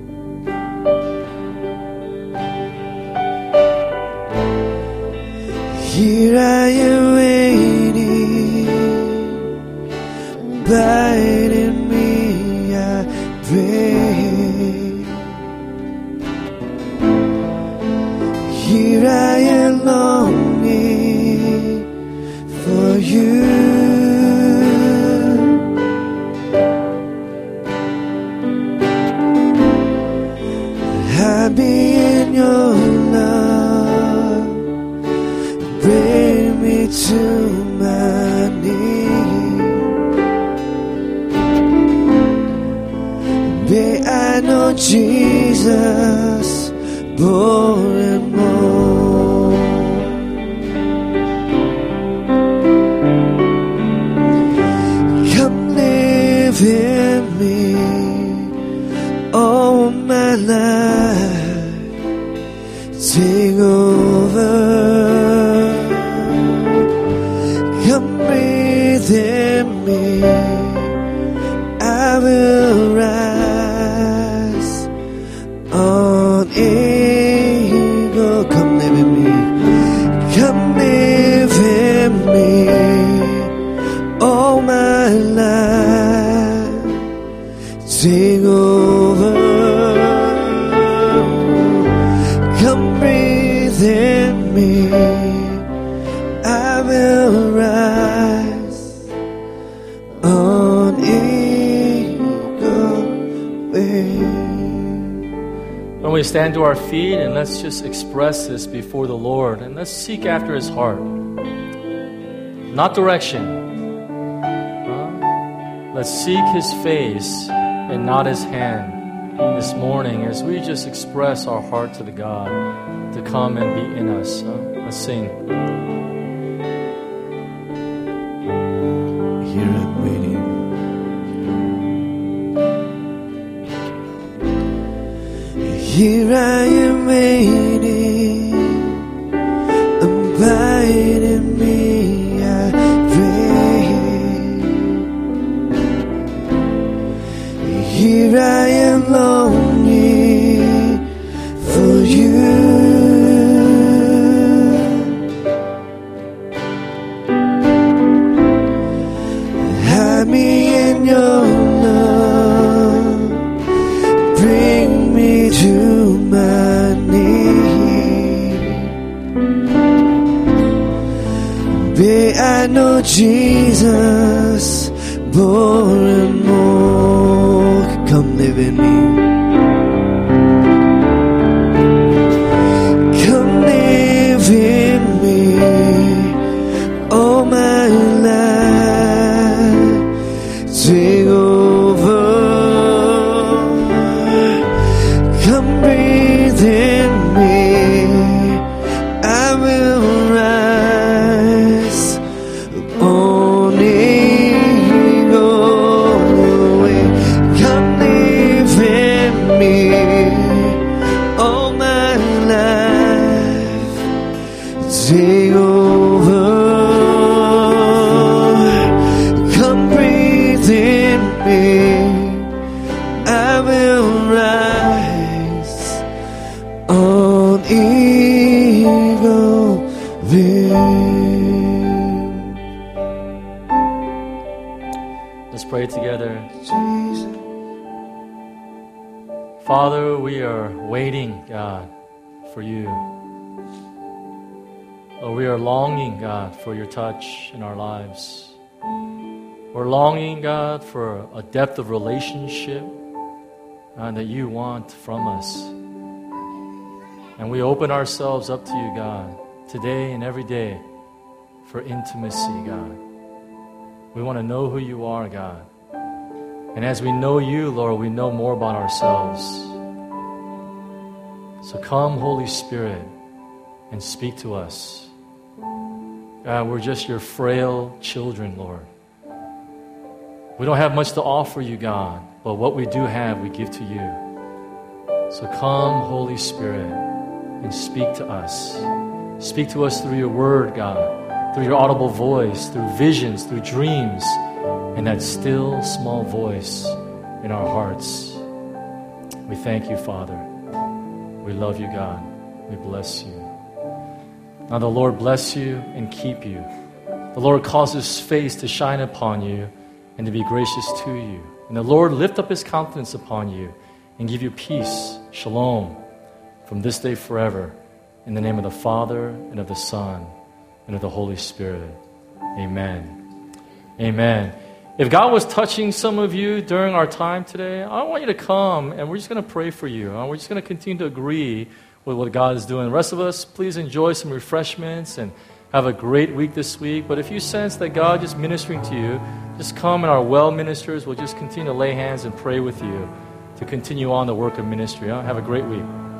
waiting. Here I am waiting. Abide in me, I pray. Here I am longing for you. Hide me in your love. Bring me to my knees. May I know Jesus more and more. Come live in me all my life. Take over. Come breathe in me. I will me, I will rise on eagle wings. When we stand to our feet, and let's just express this before the Lord, and let's seek after His heart. Not direction. Huh? Let's seek His face and not His hand this morning as we just express our heart to the God to come and be in us. Huh? Let's sing. Here I'm waiting. Here I am waiting, abide in me, I pray. Here I am longing for you. Hide me in your love, bring me to my knees. May I know Jesus more and more. Come live in me. Come live in me. All my life, take over. Come breathe in me. I will rise on eagle wings. Come live in me. All my life, take over. Come breathe in me. I will rise on eagle wings. Let's pray together. Jesus. Father, we are waiting, God, for you. Lord, we are longing, God, for your touch in our lives. We're longing, God, for a depth of relationship uh, that you want from us. And we open ourselves up to you, God, today and every day for intimacy, God. We want to know who you are, God. And as we know you, Lord, we know more about ourselves. So come, Holy Spirit, and speak to us. God, we're just your frail children, Lord. We don't have much to offer you, God, but what we do have, we give to you. So come, Holy Spirit, and speak to us. Speak to us through your word, God, through your audible voice, through visions, through dreams, and that still small voice in our hearts. We thank you, Father. We love you, God. We bless you. Now the Lord bless you and keep you. The Lord cause His face to shine upon you and to be gracious to you. And the Lord lift up His countenance upon you and give you peace, shalom, from this day forever. In the name of the Father, and of the Son, and of the Holy Spirit. Amen. Amen. If God was touching some of you during our time today, I want you to come, and we're just going to pray for you. We're just going to continue to agree with what God is doing. The rest of us, please enjoy some refreshments and have a great week this week. But if you sense that God is ministering to you, just come, and our well ministers will just continue to lay hands and pray with you to continue on the work of ministry. Have a great week.